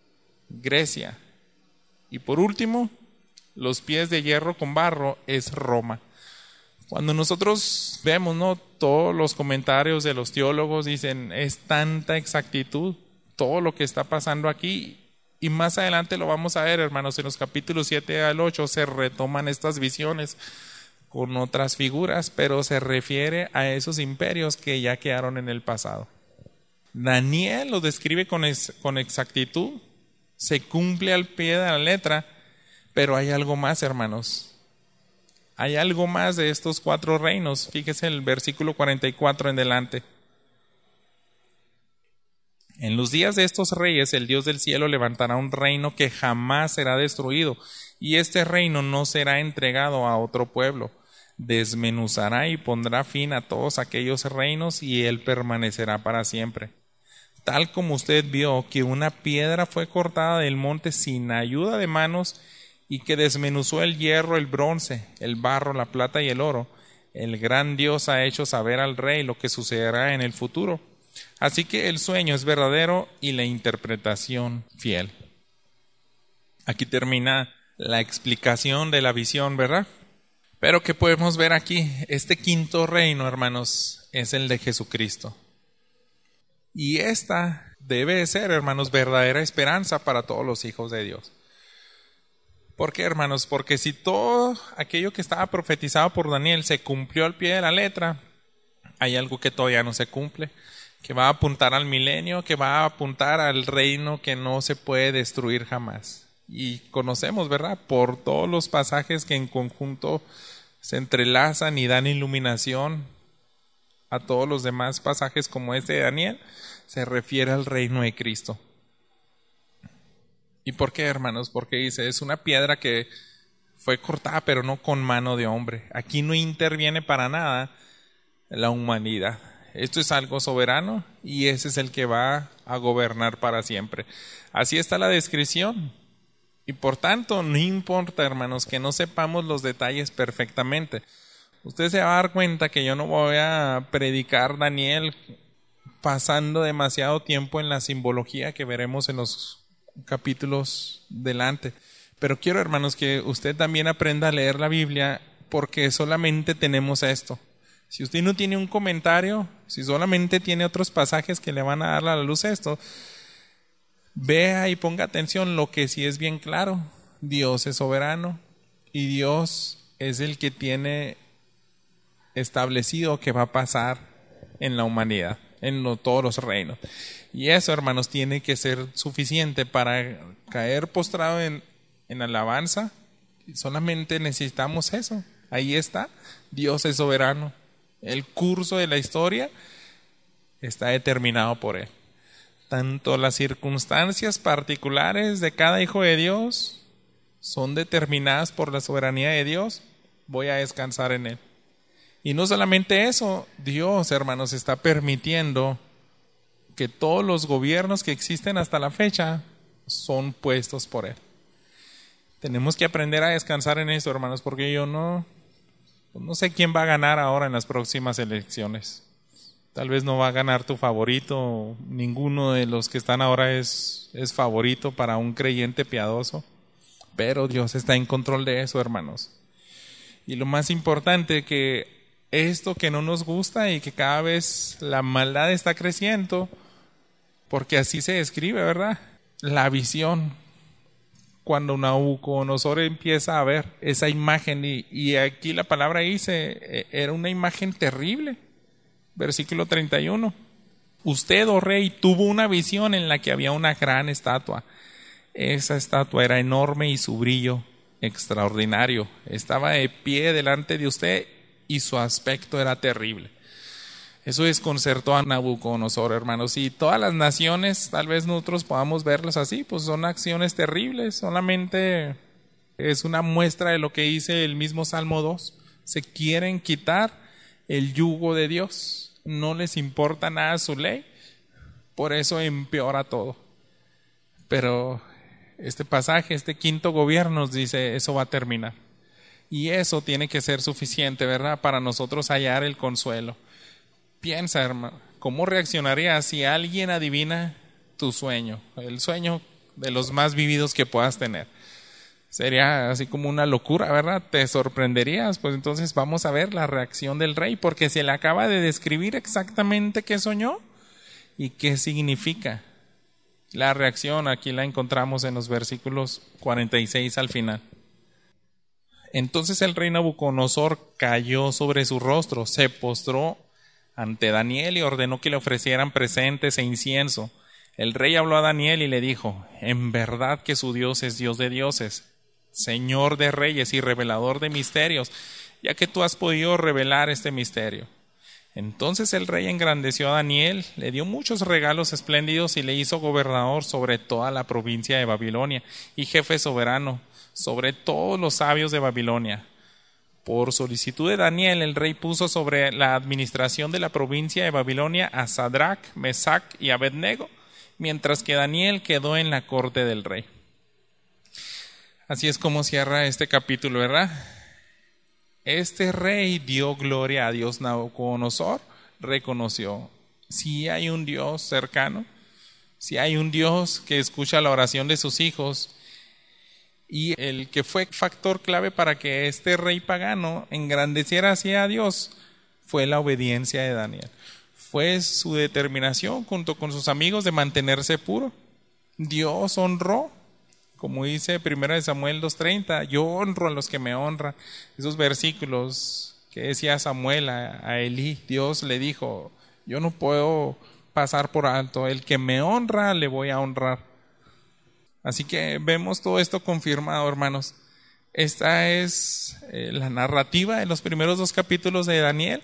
Speaker 1: Grecia. Y por último, los pies de hierro con barro es Roma. Cuando nosotros vemos, ¿no?, todos los comentarios de los teólogos dicen, es tanta exactitud todo lo que está pasando aquí, y más adelante lo vamos a ver, hermanos, en los capítulos 7 al 8 se retoman estas visiones con otras figuras, pero se refiere a esos imperios que ya quedaron en el pasado. Daniel lo describe con exactitud, se cumple al pie de la letra, pero hay algo más, hermanos. Hay algo más de estos 4 reinos. Fíjese el versículo 44 en delante. En los días de estos reyes, el Dios del cielo levantará un reino que jamás será destruido, y este reino no será entregado a otro pueblo. Desmenuzará y pondrá fin a todos aquellos reinos, y él permanecerá para siempre. Tal como usted vio que una piedra fue cortada del monte sin ayuda de manos, y que desmenuzó el hierro, el bronce, el barro, la plata y el oro, el gran Dios ha hecho saber al rey lo que sucederá en el futuro. Así que el sueño es verdadero y la interpretación fiel. Aquí termina la explicación de la visión, ¿verdad? Pero ¿qué podemos ver aquí? Este quinto reino, hermanos, es el de Jesucristo. Y esta debe ser, hermanos, verdadera esperanza para todos los hijos de Dios. ¿Por qué, hermanos? Porque si todo aquello que estaba profetizado por Daniel se cumplió al pie de la letra, hay algo que todavía no se cumple, que va a apuntar al milenio, que va a apuntar al reino que no se puede destruir jamás. Y conocemos, ¿verdad?, por todos los pasajes que en conjunto se entrelazan y dan iluminación a todos los demás pasajes como este de Daniel, se refiere al reino de Cristo. ¿Y por qué, hermanos? Porque dice, es una piedra que fue cortada, pero no con mano de hombre. Aquí no interviene para nada la humanidad. Esto es algo soberano y ese es el que va a gobernar para siempre. Así está la descripción. Y por tanto, no importa, hermanos, que no sepamos los detalles perfectamente. Usted se va a dar cuenta que yo no voy a predicar Daniel pasando demasiado tiempo en la simbología que veremos en los capítulos delante. Pero quiero, hermanos, que usted también aprenda a leer la Biblia, porque solamente tenemos esto. Si usted no tiene un comentario, si solamente tiene otros pasajes que le van a dar a la luz esto, vea y ponga atención. Lo que sí es bien claro, Dios es soberano y Dios es el que tiene establecido que va a pasar en la humanidad, en todos los reinos. Y eso, hermanos, tiene que ser suficiente para caer postrado en alabanza. Solamente necesitamos eso. Ahí está. Dios es soberano. El curso de la historia está determinado por Él. Tanto las circunstancias particulares de cada hijo de Dios son determinadas por la soberanía de Dios. Voy a descansar en Él. Y no solamente eso, Dios, hermanos, está permitiendo que todos los gobiernos que existen hasta la fecha son puestos por Él. Tenemos que aprender a descansar en esto, hermanos, porque yo no sé quién va a ganar ahora en las próximas elecciones. Tal vez no va a ganar tu favorito, ninguno de los que están ahora es favorito para un creyente piadoso, pero Dios está en control de eso, hermanos. Y lo más importante, que esto que no nos gusta y que cada vez la maldad está creciendo, porque así se describe, ¿verdad? La visión. Cuando Nabucodonosor empieza a ver esa imagen, y aquí la palabra dice, era una imagen terrible. Versículo 31. Usted, oh rey, tuvo una visión en la que había una gran estatua. Esa estatua era enorme y su brillo extraordinario. Estaba de pie delante de usted y su aspecto era terrible. Eso desconcertó a Nabucodonosor, hermanos. Y todas las naciones, tal vez nosotros podamos verlas así, pues son acciones terribles. Solamente es una muestra de lo que dice el mismo Salmo 2. Se quieren quitar el yugo de Dios. No les importa nada su ley. Por eso empeora todo. Pero este pasaje, este quinto gobierno nos dice, eso va a terminar. Y eso tiene que ser suficiente, ¿verdad? Para nosotros hallar el consuelo. Piensa, hermano, ¿cómo reaccionarías si alguien adivina tu sueño? El sueño de los más vividos que puedas tener. Sería así como una locura, ¿verdad? Te sorprenderías. Pues entonces vamos a ver la reacción del rey, porque se le acaba de describir exactamente qué soñó y qué significa. La reacción aquí la encontramos en los versículos 46 al final. Entonces el rey Nabucodonosor cayó sobre su rostro, se postró ante Daniel y ordenó que le ofrecieran presentes e incienso. El rey habló a Daniel y le dijo, en verdad que su Dios es Dios de dioses, Señor de reyes y revelador de misterios, ya que tú has podido revelar este misterio. Entonces el rey engrandeció a Daniel, le dio muchos regalos espléndidos y le hizo gobernador sobre toda la provincia de Babilonia y jefe soberano sobre todos los sabios de Babilonia. Por solicitud de Daniel, el rey puso sobre la administración de la provincia de Babilonia a Sadrach, Mesach y Abednego, mientras que Daniel quedó en la corte del rey. Así es como cierra este capítulo, ¿verdad? Este rey dio gloria a Dios. Nabucodonosor reconoció, si hay un Dios cercano, si hay un Dios que escucha la oración de sus hijos, y el que fue factor clave para que este rey pagano engrandeciera así a Dios fue la obediencia de Daniel. Fue su determinación junto con sus amigos de mantenerse puro. Dios honró, como dice 1 Samuel 2:30, yo honro a los que me honran. Esos versículos que decía Samuel a Elí, Dios le dijo, yo no puedo pasar por alto, el que me honra le voy a honrar. Así que vemos todo esto confirmado, hermanos. Esta es la narrativa de los primeros 2 capítulos de Daniel.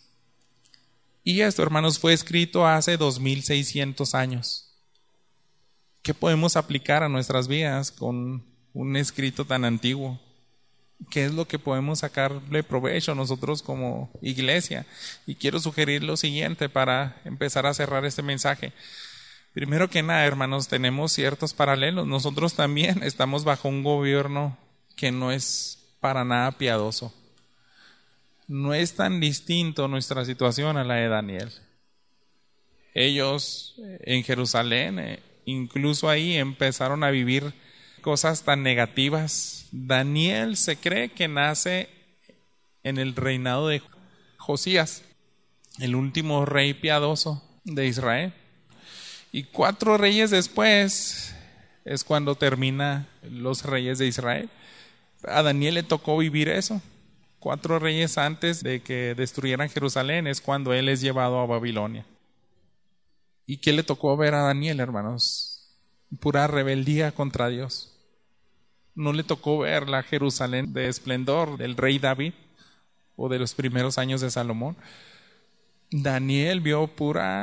Speaker 1: Y esto, hermanos, fue escrito hace 2600 años. ¿Qué podemos aplicar a nuestras vidas con un escrito tan antiguo? ¿Qué es lo que podemos sacarle provecho nosotros como iglesia? Y quiero sugerir lo siguiente para empezar a cerrar este mensaje. Primero que nada, hermanos, tenemos ciertos paralelos. Nosotros también estamos bajo un gobierno que no es para nada piadoso. No es tan distinto nuestra situación a la de Daniel. Ellos en Jerusalén, incluso ahí empezaron a vivir cosas tan negativas. Daniel se cree que nace en el reinado de Josías, el último rey piadoso de Israel. Y 4 reyes después es cuando termina los reyes de Israel. A Daniel le tocó vivir eso. 4 reyes antes de que destruyeran Jerusalén es cuando él es llevado a Babilonia. ¿Y qué le tocó ver a Daniel, hermanos? Pura rebeldía contra Dios. No le tocó ver la Jerusalén de esplendor del rey David o de los primeros años de Salomón. Daniel vio pura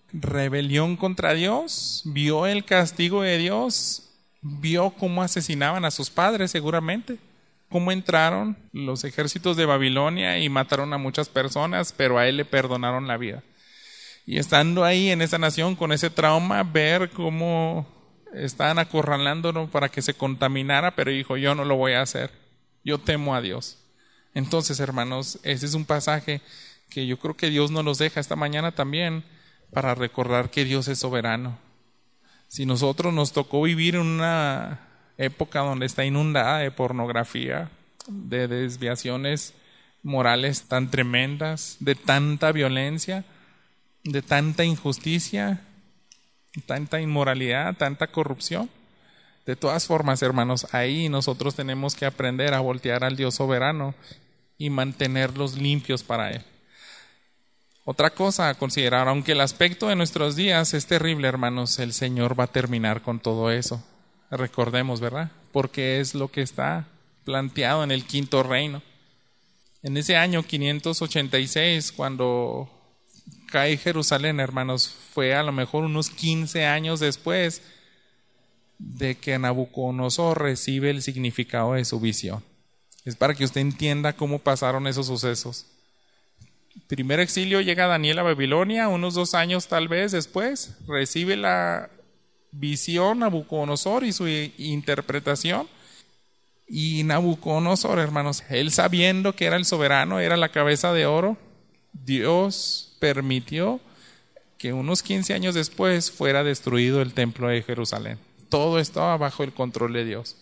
Speaker 1: rebelión contra Dios, vio el castigo de Dios, vio cómo asesinaban a sus padres seguramente, cómo entraron los ejércitos de Babilonia y mataron a muchas personas, pero a él le perdonaron la vida. Y estando ahí en esa nación con ese trauma, ver cómo estaban acorralándolo para que se contaminara, pero dijo, yo no lo voy a hacer, yo temo a Dios. Entonces, hermanos, ese es un pasaje que yo creo que Dios nos los deja esta mañana también para recordar que Dios es soberano. Si nosotros nos tocó vivir en una época donde está inundada de pornografía, de desviaciones morales tan tremendas, de tanta violencia, de tanta injusticia, tanta inmoralidad, tanta corrupción, de todas formas, hermanos, ahí nosotros tenemos que aprender a voltear al Dios soberano y mantenerlos limpios para Él. Otra cosa a considerar, aunque el aspecto de nuestros días es terrible, hermanos, el Señor va a terminar con todo eso. Recordemos, ¿verdad? Porque es lo que está planteado en el quinto reino. En ese año 586, cuando cae Jerusalén, hermanos, fue a lo mejor unos 15 años después de que Nabucodonosor recibe el significado de su visión. Es para que usted entienda cómo pasaron esos sucesos. Primer exilio, llega Daniel a Babilonia, unos 2 años tal vez después, recibe la visión Nabucodonosor y su interpretación. Y Nabucodonosor, hermanos, él sabiendo que era el soberano, era la cabeza de oro, Dios permitió que unos 15 años después fuera destruido el templo de Jerusalén. Todo estaba bajo el control de Dios.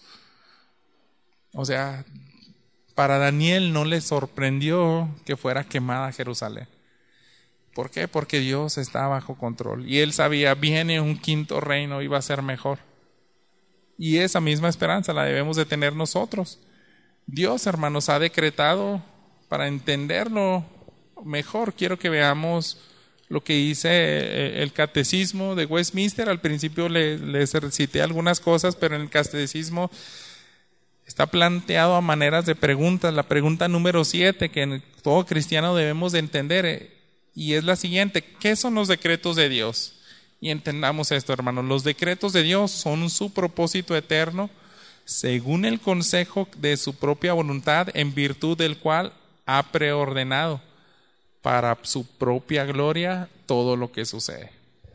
Speaker 1: O sea, para Daniel no le sorprendió que fuera quemada Jerusalén. ¿Por qué? Porque Dios está bajo control. Y él sabía, viene un quinto reino, iba a ser mejor. Y esa misma esperanza la debemos de tener nosotros. Dios, hermanos, ha decretado, para entenderlo mejor, quiero que veamos lo que dice el catecismo de Westminster. Al principio les cité algunas cosas, pero en el catecismo está planteado a maneras de preguntas. La pregunta número 7 que todo cristiano debemos de entender, y es la siguiente: ¿qué son los decretos de Dios? Y entendamos esto, hermanos. Los decretos de Dios son su propósito eterno, según el consejo de su propia voluntad, en virtud del cual ha preordenado para su propia gloria todo lo que sucede.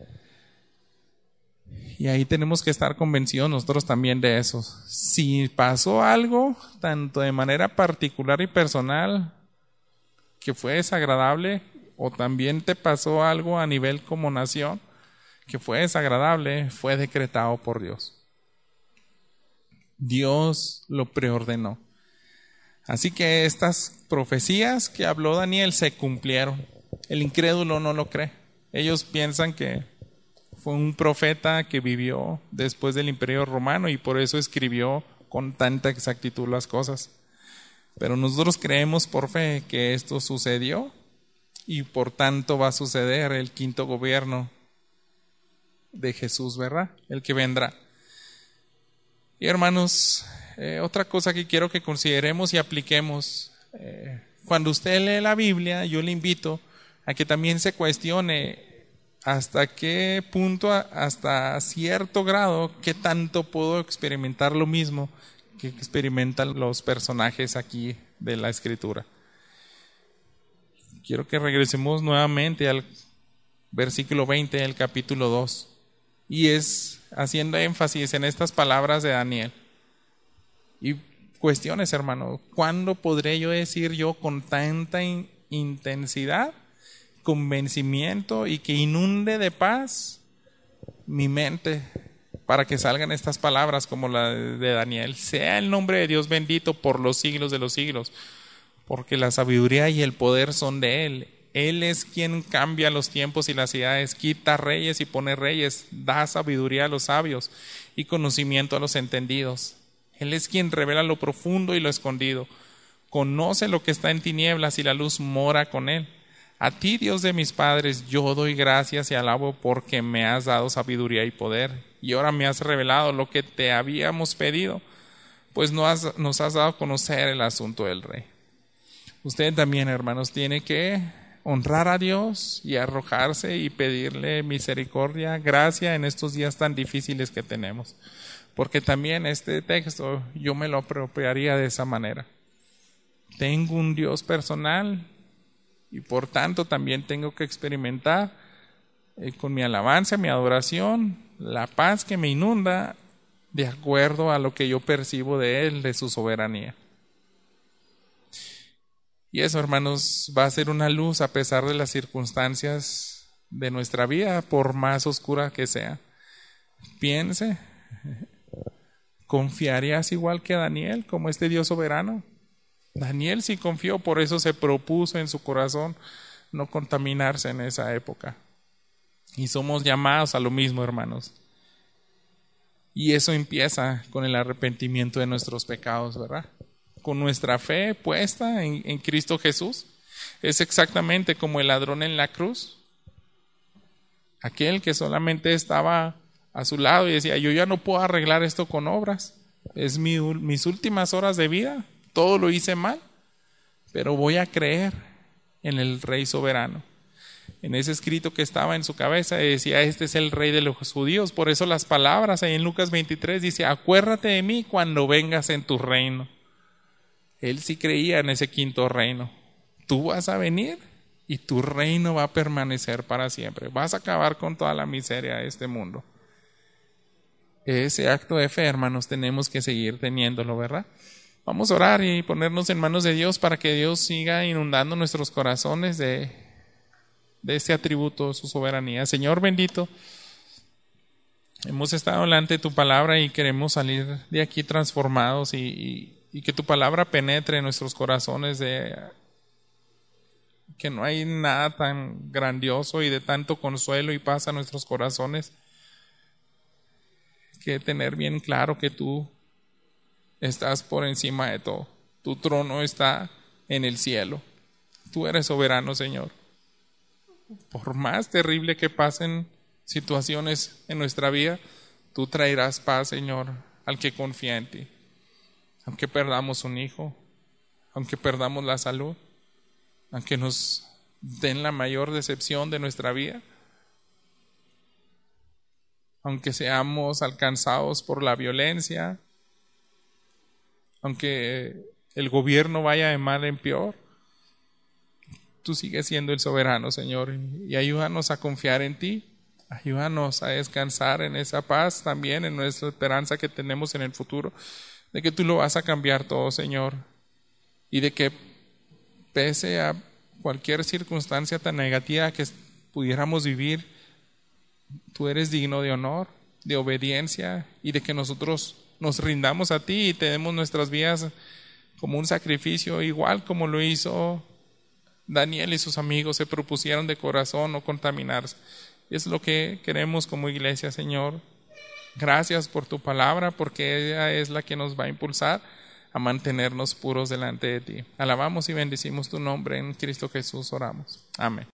Speaker 1: Y ahí tenemos que estar convencidos nosotros también de eso. Si pasó algo, tanto de manera particular y personal, que fue desagradable, o también te pasó algo a nivel como nación, que fue desagradable, fue decretado por Dios. Dios lo preordenó. Así que estas profecías que habló Daniel se cumplieron. El incrédulo no lo cree. Ellos piensan que fue un profeta que vivió después del Imperio Romano y por eso escribió con tanta exactitud las cosas. Pero nosotros creemos por fe que esto sucedió y por tanto va a suceder el quinto gobierno de Jesús, ¿verdad? El que vendrá. Y hermanos, otra cosa que quiero que consideremos y apliquemos, cuando usted lee la Biblia, yo le invito a que también se cuestione hasta qué punto, hasta cierto grado, qué tanto puedo experimentar lo mismo que experimentan los personajes aquí de la Escritura. Quiero que regresemos nuevamente al versículo 20 del capítulo 2, y es haciendo énfasis en estas palabras de Daniel. Y cuestiones, hermano, ¿cuándo podré yo decir yo con tanta intensidad, convencimiento y que inunde de paz mi mente para que salgan estas palabras como la de Daniel? Sea el nombre de Dios bendito por los siglos de los siglos, porque la sabiduría y el poder son de Él. Él es quien cambia los tiempos y las edades, quita reyes y pone reyes, da sabiduría a los sabios y conocimiento a los entendidos. Él es quien revela lo profundo y lo escondido, conoce lo que está en tinieblas y la luz mora con Él. A ti, Dios de mis padres, yo doy gracias y alabo porque me has dado sabiduría y poder, y ahora me has revelado lo que te habíamos pedido, pues nos has dado a conocer el asunto del rey. Usted también, hermanos, tiene que honrar a Dios y arrojarse y pedirle misericordia, gracia en estos días tan difíciles que tenemos. Porque también este texto yo me lo apropiaría de esa manera. Tengo un Dios personal y por tanto también tengo que experimentar con mi alabanza, mi adoración, la paz que me inunda de acuerdo a lo que yo percibo de Él, de su soberanía. Y eso, hermanos, va a ser una luz a pesar de las circunstancias de nuestra vida, por más oscura que sea. Piense, ¿confiarías igual que Daniel, como este Dios soberano? Daniel sí confió, por eso se propuso en su corazón no contaminarse en esa época. Y somos llamados a lo mismo, hermanos. Y eso empieza con el arrepentimiento de nuestros pecados, ¿verdad? Con nuestra fe puesta en Cristo Jesús. Es exactamente como el ladrón en la cruz. Aquel que solamente estaba a su lado y decía, yo ya no puedo arreglar esto con obras. Es mis últimas horas de vida. Todo lo hice mal. Pero voy a creer en el Rey soberano. En ese escrito que estaba en su cabeza decía, este es el Rey de los judíos. Por eso las palabras ahí en Lucas 23 dice, acuérdate de mí cuando vengas en tu reino. Él sí creía en ese quinto reino. Tú vas a venir y tu reino va a permanecer para siempre. Vas a acabar con toda la miseria de este mundo. Ese acto de fe, hermanos, tenemos que seguir teniéndolo, ¿verdad? Vamos a orar y ponernos en manos de Dios para que Dios siga inundando nuestros corazones de este atributo, su soberanía. Señor bendito, hemos estado delante de tu palabra y queremos salir de aquí transformados y que tu palabra penetre en nuestros corazones, de que no hay nada tan grandioso y de tanto consuelo y paz a nuestros corazones que tener bien claro que tú estás por encima de todo. Tu trono está en el cielo. Tú eres soberano, Señor. Por más terrible que pasen situaciones en nuestra vida, tú traerás paz, Señor, al que confía en ti. Aunque perdamos un hijo, aunque perdamos la salud, aunque nos den la mayor decepción de nuestra vida, aunque seamos alcanzados por la violencia, aunque el gobierno vaya de mal en peor, tú sigues siendo el soberano, Señor, y ayúdanos a confiar en ti, ayúdanos a descansar en esa paz también, en nuestra esperanza que tenemos en el futuro, de que tú lo vas a cambiar todo, Señor, y de que pese a cualquier circunstancia tan negativa que pudiéramos vivir, tú eres digno de honor, de obediencia y de que nosotros nos rindamos a ti y te demos nuestras vidas como un sacrificio, igual como lo hizo Daniel y sus amigos, se propusieron de corazón no contaminarse. Es lo que queremos como iglesia, Señor. Gracias por tu palabra, porque ella es la que nos va a impulsar a mantenernos puros delante de ti. Alabamos y bendecimos tu nombre, en Cristo Jesús oramos. Amén.